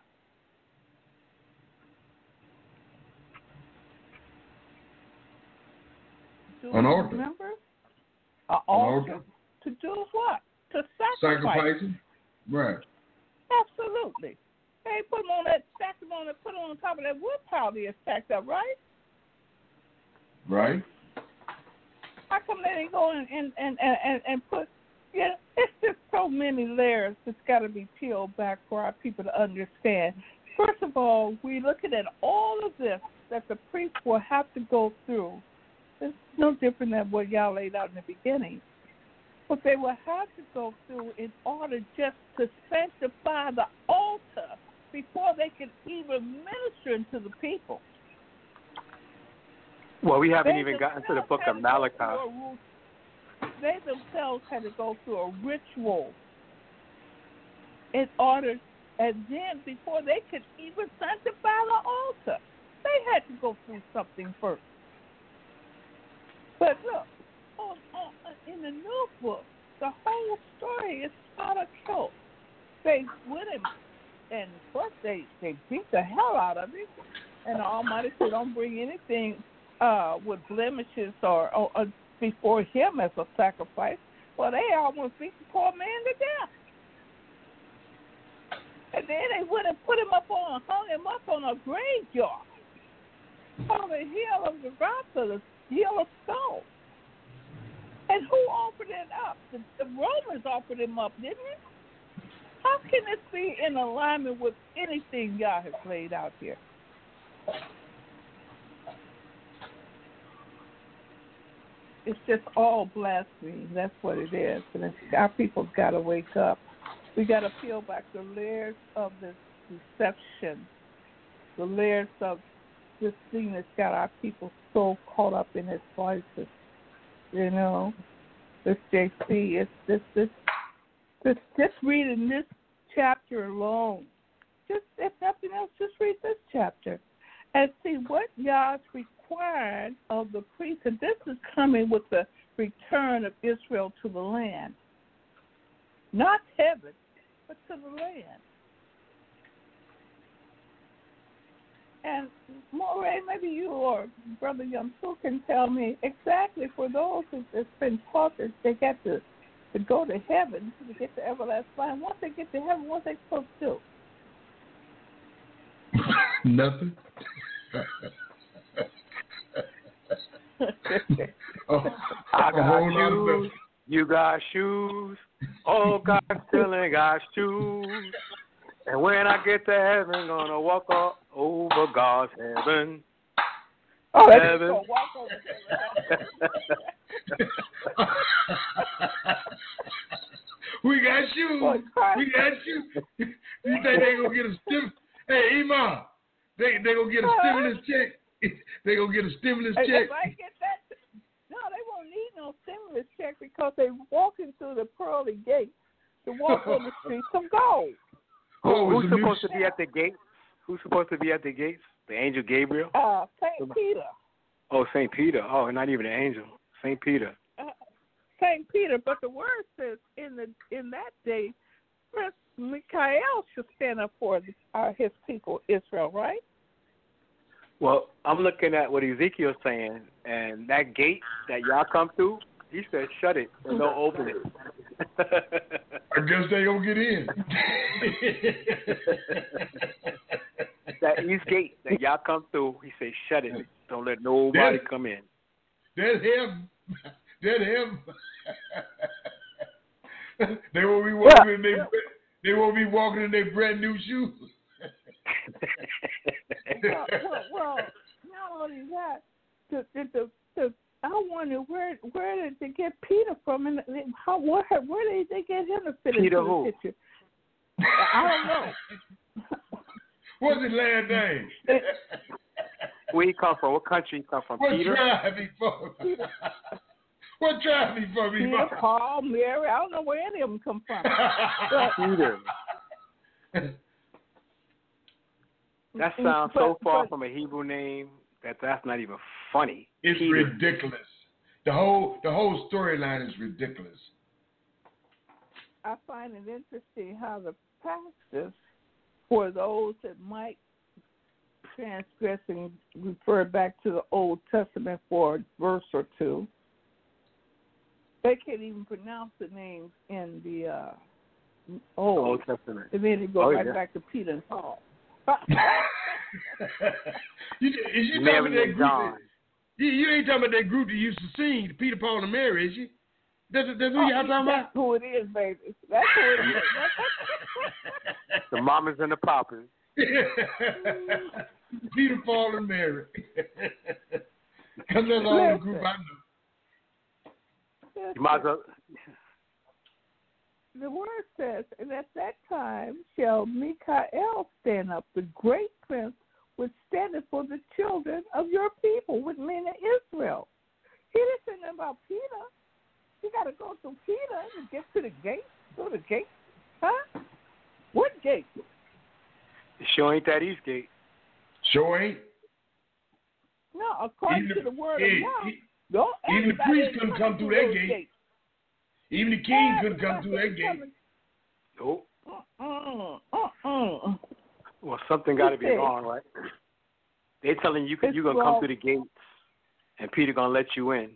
Speaker 6: Do
Speaker 1: An altar.
Speaker 6: Remember? An altar. To do what? To sacrifice.
Speaker 1: Sacrificing? Right.
Speaker 6: Absolutely. They put him on that, stack him on, put him on top of that wood pile they stacked up, right?
Speaker 1: Right.
Speaker 6: How come they didn't go and, and, and, and, and put, yeah, it's just so many layers that's got to be peeled back for our people to understand. First of all, we're looking at all of this that the priest will have to go through. It's no different than what y'all laid out in the beginning. But they will have to go through in order just to sanctify the altar before they can even minister to the people.
Speaker 4: Well, we haven't
Speaker 6: they
Speaker 4: even gotten to the book of Malachi.
Speaker 6: They themselves had to go through a ritual in order, and then before they could even sanctify the altar, they had to go through something first. But look, on, on, in the new book, the whole story is not a joke. They went and, and first they, they beat the hell out of it, and the Almighty said, don't bring anything uh, with blemishes or, or, or before him as a sacrifice. Well, they almost beat the poor man to death. And then they went and put him up on, hung him up on a graveyard on the hill of the rock, the hill of stone. And who offered it up? The, the Romans offered him up, didn't it? How can this be in alignment with anything God has laid out here? It's just all blasphemy. That's what it is. And it's, our people's got to wake up. We got to peel back the layers of this deception, the layers of this thing that's got our people so caught up in its vices. You know, this J C, it's this, this, this, just reading this chapter alone. Just, if nothing else, just read this chapter and see what Yah's required of the priest. And this is coming with the return of Israel to the land. Not heaven, but to the land. And Moray, maybe you or Brother Yamsu can tell me exactly for those who it's been taught that they get to, to go to heaven, to get to everlasting life. Once they get to heaven, what's they supposed to do?
Speaker 1: Nothing. oh,
Speaker 4: I got shoes. You got shoes. Oh, God still ain't got shoes. And when I get to heaven, gonna walk all over God's heaven.
Speaker 6: Oh, that's
Speaker 4: heaven.
Speaker 6: Gonna walk over
Speaker 1: we got shoes. We got shoes. You think they gonna get a stim? Hey, Iman, they they gonna get a stimulus check. They gonna get a stimulus
Speaker 6: hey,
Speaker 1: check.
Speaker 6: If I get that, no, they won't need no stimulus check because they're walking through the pearly gates to walk on the streets of gold.
Speaker 1: Oh,
Speaker 4: Who's supposed to be at the gates? Who's supposed to be at the gates? The angel Gabriel?
Speaker 6: Uh, Saint Peter.
Speaker 4: Oh, Saint Peter. Oh, not even an angel. Saint Peter.
Speaker 6: Uh, Saint Peter, but the word says in the in that day, Prince Michael should stand up for the, uh, his people, Israel, right?
Speaker 4: Well, I'm looking at what Ezekiel's saying, and that gate that y'all come through, he said, shut it, and don't open it.
Speaker 1: I guess they gonna get in.
Speaker 4: That east gate that y'all come through, he said, shut it. Don't let nobody
Speaker 1: That's,
Speaker 4: come in.
Speaker 1: That's him. That's him. They won't be walking yeah. in their they won't be walking in their brand new shoes.
Speaker 6: well, well, well, not only that, the the, the, the I wonder where where did they get Peter from, and how where where did they get him to fit
Speaker 4: Peter
Speaker 6: into
Speaker 4: who?
Speaker 6: the picture? I don't know.
Speaker 1: What's his last name?
Speaker 4: Where he come from? What country he come from?
Speaker 1: What
Speaker 4: Peter?
Speaker 1: tribe he from? What tribe he from? He
Speaker 6: Peter, Paul, Mary. I don't know where any of them come from. But,
Speaker 4: Peter. That sounds
Speaker 6: but,
Speaker 4: so far
Speaker 6: but,
Speaker 4: from a Hebrew name that that's not even funny.
Speaker 1: It's
Speaker 4: Peter.
Speaker 1: ridiculous. The whole the whole storyline is ridiculous.
Speaker 6: I find it interesting how the pastors, for those that might transgress and refer back to the Old Testament for a verse or two, they can't even pronounce the names in the uh, Old.
Speaker 4: Old Testament.
Speaker 6: And then they go
Speaker 4: oh,
Speaker 6: right
Speaker 4: yeah.
Speaker 6: back to Peter and Paul.
Speaker 1: you, is you
Speaker 4: Mary
Speaker 1: talking about that
Speaker 4: and
Speaker 1: group?
Speaker 4: John.
Speaker 1: That, you, you ain't talking about that group that used to sing Peter, Paul, and Mary, is you? That's, that's who
Speaker 6: oh,
Speaker 1: y'all talking
Speaker 6: that's
Speaker 1: about?
Speaker 6: who it is, baby. That's who it is.
Speaker 4: The mamas and the papas.
Speaker 1: Peter, Paul, and Mary. Because that's all the group I know.
Speaker 4: You might as well.
Speaker 6: The word says, and at that time shall Michael stand up, the great prince, which standeth for the children of your people, which mean Israel. He didn't say nothing about Peter. You got to go through Peter to get to the gate. Go to the gate. Huh? What gate?
Speaker 4: Sure ain't that east gate.
Speaker 1: Sure ain't.
Speaker 6: No, according
Speaker 1: even
Speaker 6: to the word
Speaker 1: hey,
Speaker 6: of God.
Speaker 1: He,
Speaker 6: don't
Speaker 1: even the priest couldn't come through that gate.
Speaker 6: Gates.
Speaker 1: Even the king couldn't come through that gate.
Speaker 4: Nope.
Speaker 6: Uh-uh. Uh-uh.
Speaker 4: Well, something got to be wrong, right? They're telling you you're going to come through the gates, and Peter going to let you in.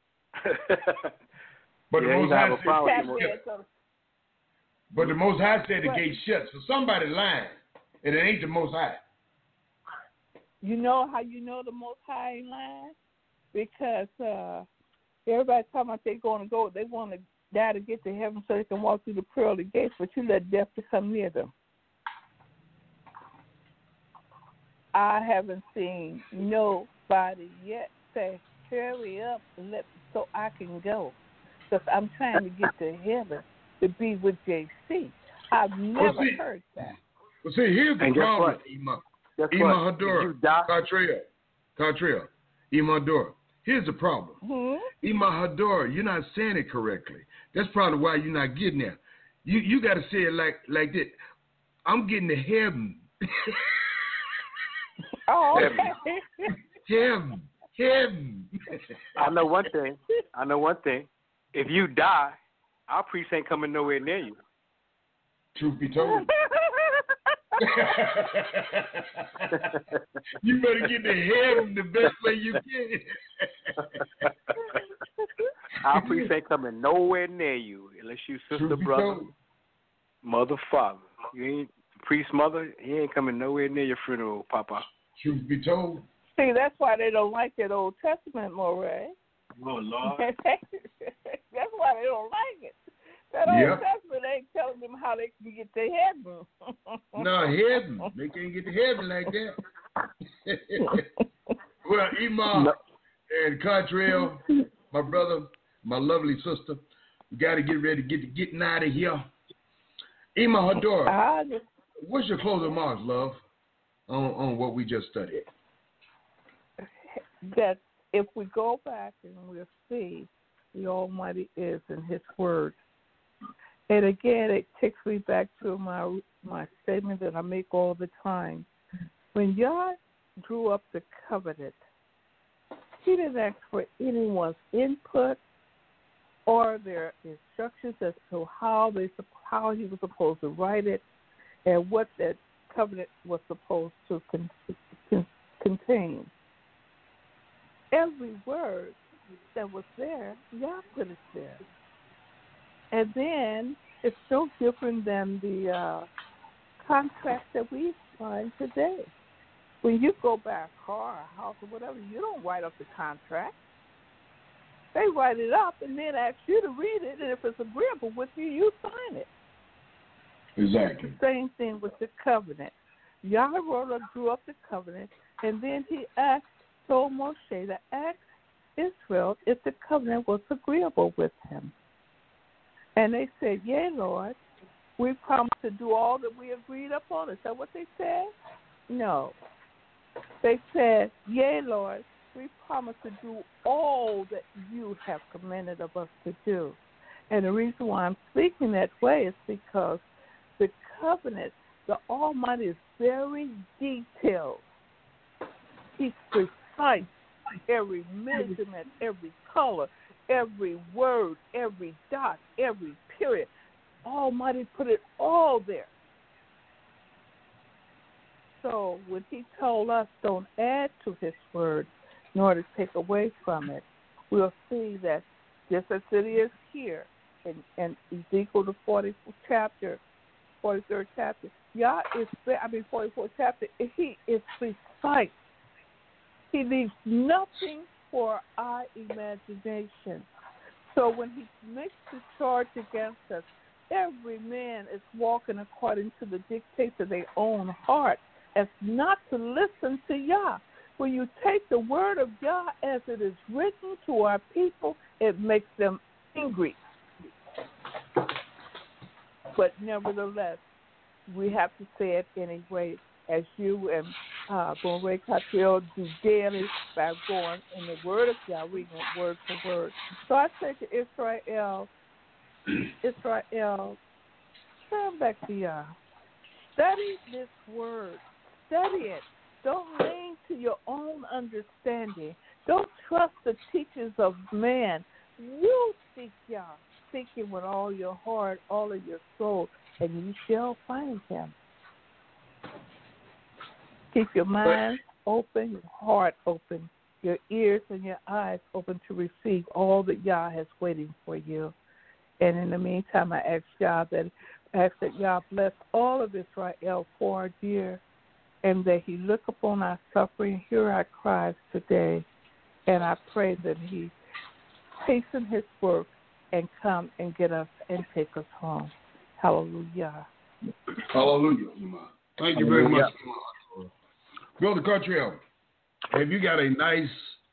Speaker 1: But
Speaker 4: yeah,
Speaker 1: the Most High
Speaker 6: said,
Speaker 1: but the Most High said the gate shut, so somebody lying, and it ain't the Most High.
Speaker 6: You know how you know the Most High ain't lying? Because uh, everybody talking about they going to go, they want to die to get to heaven so they can walk through the pearly gates, but you let death to come near them. I haven't seen nobody yet say, hurry up and let so I can go. Because I'm trying to get to heaven to be with J C. I've never
Speaker 1: well, see,
Speaker 6: heard that.
Speaker 1: Well, see, here's the
Speaker 4: and
Speaker 1: problem,
Speaker 4: guess
Speaker 1: Ima.
Speaker 4: Guess
Speaker 1: Ima
Speaker 4: what?
Speaker 1: Hadora. Cartrell. Cartrell. Ima Hadora. Here's the problem.
Speaker 6: Hmm?
Speaker 1: Ima Hadora, you're not saying it correctly. That's probably why you're not getting there. You you got to say it like, like this. I'm getting to heaven.
Speaker 6: Oh, okay.
Speaker 1: Heaven. Heaven.
Speaker 4: I know one thing. I know one thing. If you die, our priest ain't coming nowhere near you.
Speaker 1: Truth be told. You better get to heaven the best way you can.
Speaker 4: Our priest ain't coming nowhere near you unless you sister,
Speaker 1: Truth be
Speaker 4: brother,
Speaker 1: told.
Speaker 4: mother, father. You ain't priest, mother. He ain't coming nowhere near your funeral, Papa.
Speaker 1: Truth be told.
Speaker 6: See, that's why they don't like that Old Testament, Moray.
Speaker 4: Oh Lord.
Speaker 6: That's why they don't like it. That Old
Speaker 1: Yep.
Speaker 6: Testament ain't telling them how they can get to heaven.
Speaker 1: No, heaven. They can't get to heaven like that. Well, Imam
Speaker 4: No.
Speaker 1: and Contrell, my brother, my lovely sister, we got to get ready to get to getting out of here. Imam Hadora,
Speaker 6: I just,
Speaker 1: what's your closing remarks, love, on, on what we just studied?
Speaker 6: that if we go back and we'll see the Almighty is in His Word. And again, it takes me back to my my statement that I make all the time. When God drew up the covenant, He didn't ask for anyone's input or their instructions as to how they how He was supposed to write it and what that covenant was supposed to con- con- contain. Every word that was there, God put it there. And then it's so different than the uh, contracts that we find today. When you go buy a car, a house, or whatever, you don't write up the contract. They write it up and then ask you to read it, and if it's agreeable with you, you sign it.
Speaker 5: Exactly.
Speaker 6: It's the same thing with the covenant. Yahweh wrote up, drew up the covenant, and then He asked, told Moshe to ask Israel if the covenant was agreeable with him. And they said, yea, Lord, we promise to do all that we agreed upon. Is that what they said? No. They said, yea, Lord, we promise to do all that you have commanded of us to do. And the reason why I'm speaking that way is because the covenant, the Almighty is very detailed. He's precise. Every measurement, every color, every word, every dot, every period. Almighty put it all there. So when He told us don't add to His word, nor to take away from it, we'll see that just as it is here in, in Ezekiel the forty-fourth chapter, forty-third chapter, Yah is, I mean forty-fourth chapter, He is precise. He leaves nothing for our imagination. So when He makes the charge against us, every man is walking according to the dictates of their own heart, as not to listen to Yah. When you take the word of Yah as it is written to our people, it makes them angry. But nevertheless, we have to say it anyway, as you and uh, Moray Cottrell do daily by going in the word of Yah, reading it word for word. So I say to Israel, Israel, turn back to Yah. Study this word. Study it. Don't lean to your own understanding. Don't trust the teachings of man. You seek Yah. Seek Him with all your heart, all of your soul, and you shall find Him. Keep your mind open, your heart open, your ears and your eyes open to receive all that Yah has waiting for you. And in the meantime, I ask Yah that, ask that Yah bless all of Israel for our dear, and that He look upon our suffering, hear our cries today. And I pray that He hasten His work and come and get us and take us home. Hallelujah.
Speaker 5: Hallelujah. Thank you very much.
Speaker 1: Brother Cottrell, have you got a nice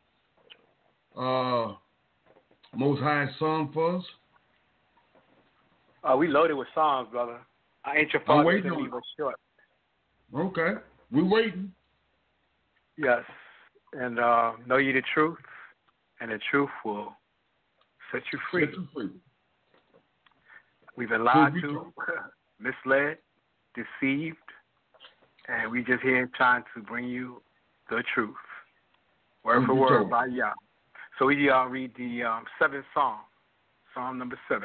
Speaker 1: uh, Most High song for us?
Speaker 4: Uh, we loaded with songs, brother. I ain't your
Speaker 1: I'm
Speaker 4: father
Speaker 1: waiting
Speaker 4: sent me
Speaker 1: on
Speaker 4: was short.
Speaker 1: Okay. We're waiting.
Speaker 4: Yes. And uh, know ye the truth, and the truth will set you free.
Speaker 1: Set you free.
Speaker 4: We've been lied
Speaker 1: Truth be
Speaker 4: to,
Speaker 1: told.
Speaker 4: misled, deceived, and we just here trying to bring you the truth, word
Speaker 1: Truth
Speaker 4: for
Speaker 1: be
Speaker 4: word
Speaker 1: told.
Speaker 4: by Yah. So we uh, read the um, seventh Psalm, Psalm number seven.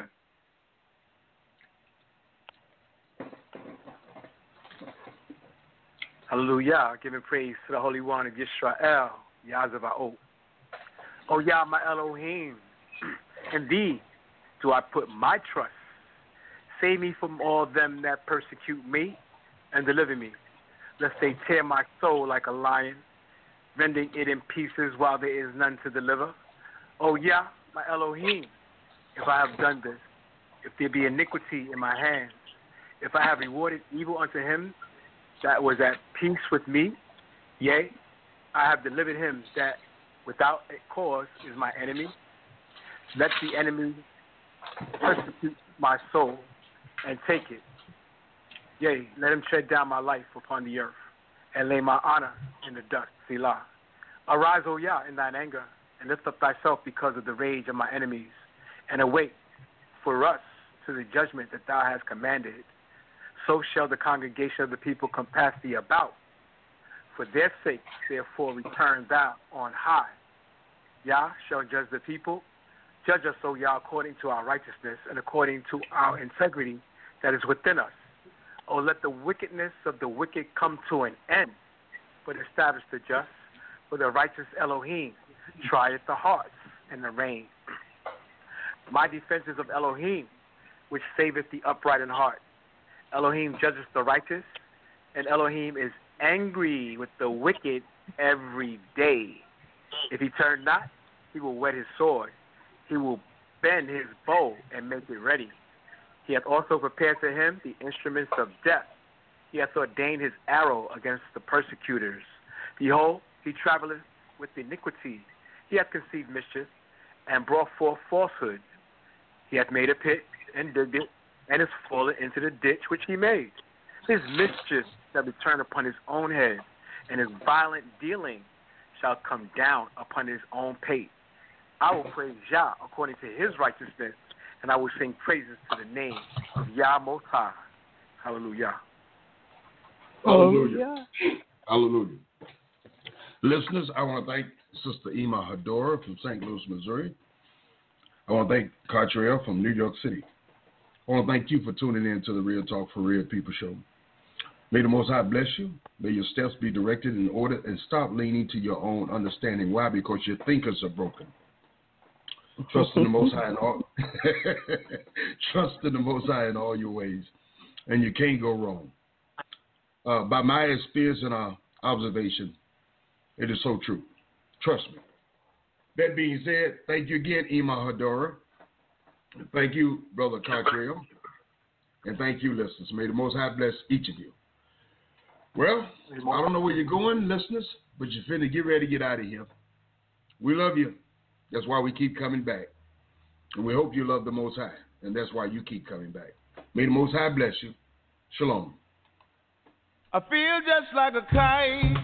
Speaker 4: Hallelujah. Giving praise to the Holy One of Yisrael, Yazavaot. Oh, Yah, my Elohim, in thee do I put my trust. Save me from all them that persecute me and deliver me, lest they tear my soul like a lion, rending it in pieces while there is none to deliver. Oh, Yah, my Elohim, if I have done this, if there be iniquity in my hands, if I have rewarded evil unto him that was at peace with me, yea, I have delivered him that without a cause is my enemy. Let the enemy persecute my soul and take it. Yea, let him tread down my life upon the earth and lay my honor in the dust. Selah. Arise, O Yah, in thine anger, and lift up thyself because of the rage of my enemies, and await for us to the judgment that thou hast commanded. So shall the congregation of the people compass thee about. For their sake, therefore, return thou on high. Yah shall judge the people. Judge us, O Yah, according to our righteousness and according to our integrity that is within us. O let the wickedness of the wicked come to an end, but establish the just. For the righteous Elohim trieth the hearts and the rein. My defense is of Elohim, which saveth the upright in heart. Elohim judges the righteous, and Elohim is angry with the wicked every day. If he turn not, he will whet his sword. He will bend his bow and make it ready. He hath also prepared to him the instruments of death. He hath ordained his arrow against the persecutors. Behold, he travelleth with iniquity. He hath conceived mischief and brought forth falsehood. He hath made a pit and digged it, and is fallen into the ditch which he made. His mischief shall return upon his own head, and his violent dealing shall come down upon his own pate. I will praise Yah according to his righteousness, and I will sing praises to the name of Yah Most High. Hallelujah.
Speaker 5: Hallelujah. Hallelujah.
Speaker 1: Listeners, I want to thank Sister Ima Hadora from Saint Louis, Missouri. I want to thank Cartrell from New York City. I want to thank you for tuning in to the Real Talk for Real People show. May the Most High bless you. May your steps be directed in order, and stop leaning to your own understanding. Why? Because your thinkers are broken. Trust in the Most High in all. Trust in the Most High in all your ways, and you can't go wrong. Uh, by my experience and uh, observation, it is so true. Trust me. That being said, thank you again, Ima Hadora. Thank you, Brother Cartrell. And thank you, listeners. May the Most High bless each of you. Well, I don't know where you're going, listeners, but you're finna get ready to get out of here. We love you. That's why we keep coming back. And we hope you love the Most High. And that's why you keep coming back. May the Most High bless you. Shalom.
Speaker 3: I feel just like a kite,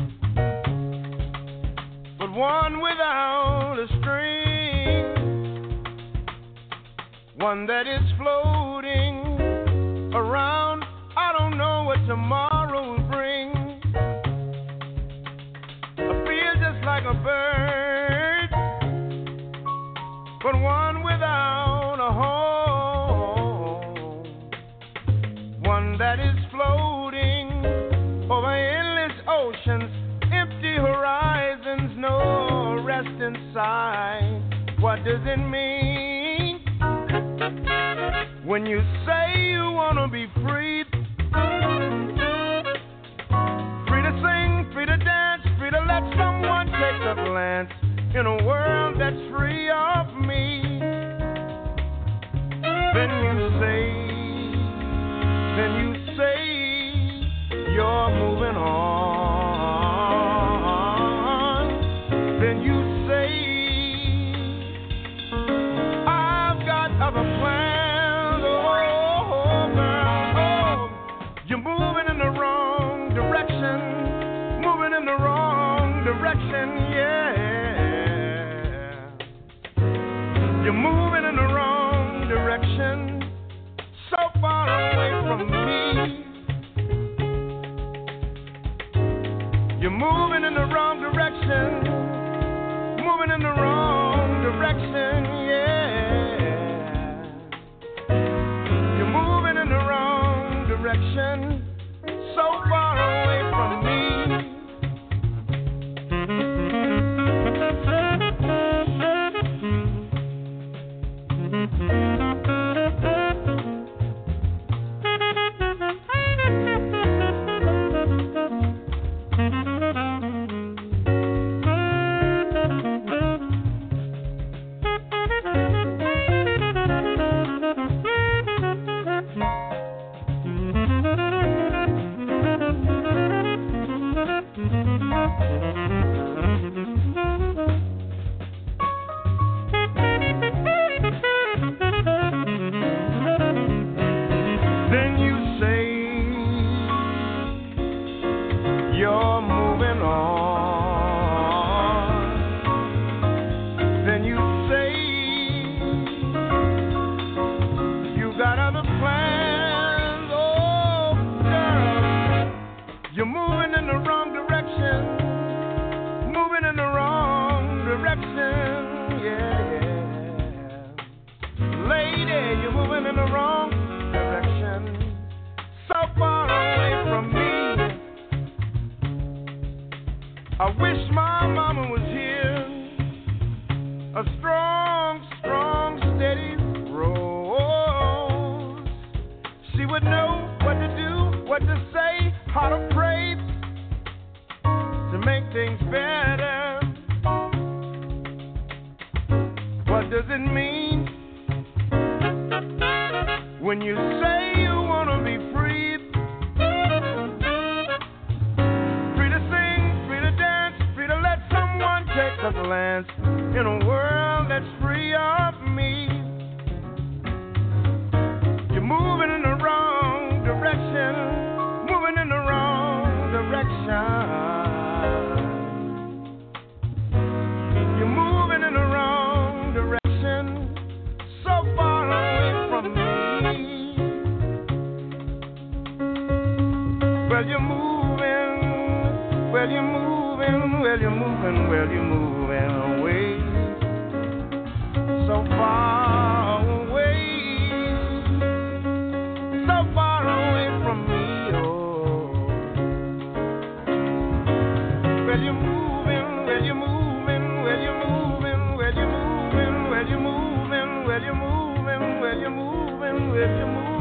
Speaker 3: but one without a string, one that is floating around. I don't know what tomorrow will bring. I feel just like a bird, but one without a home, one that is floating over endless oceans, empty horizons, no rest inside. What does it mean when you say you want to be free? Free to sing, free to dance, free to let someone take a glance in a world that's free of me. Then you say, then you say you're moving on. Then you say, I've got other plans. Oh, girl, oh, you're moving in the wrong direction. Moving in the wrong direction, yeah. You're moving in the wrong direction. So far away from me. You're moving in the wrong direction, moving in the wrong direction, yeah. You're moving in the wrong direction, so far away from me. you're moving in the wrong direction, so far away from me. I wish my mama was here, a strong, strong, steady rose. She would know what to do, what to say, how to pray to make things better. What does it mean when you say you want to be free? Free to sing, free to dance, free to let someone take a glance in a world that's free of me. You're moving in the wrong direction, moving in the wrong direction. You're moving in the wrong direction, so far away from me. Well, you're moving, well, you're moving, well, you're moving, well, you're moving away, so far away, so far away from me, oh. Well, you're moving, well, you're moving, well, you're moving, well, you're moving, well, you're moving, well, you're moving, well, you're moving, well, you're moving.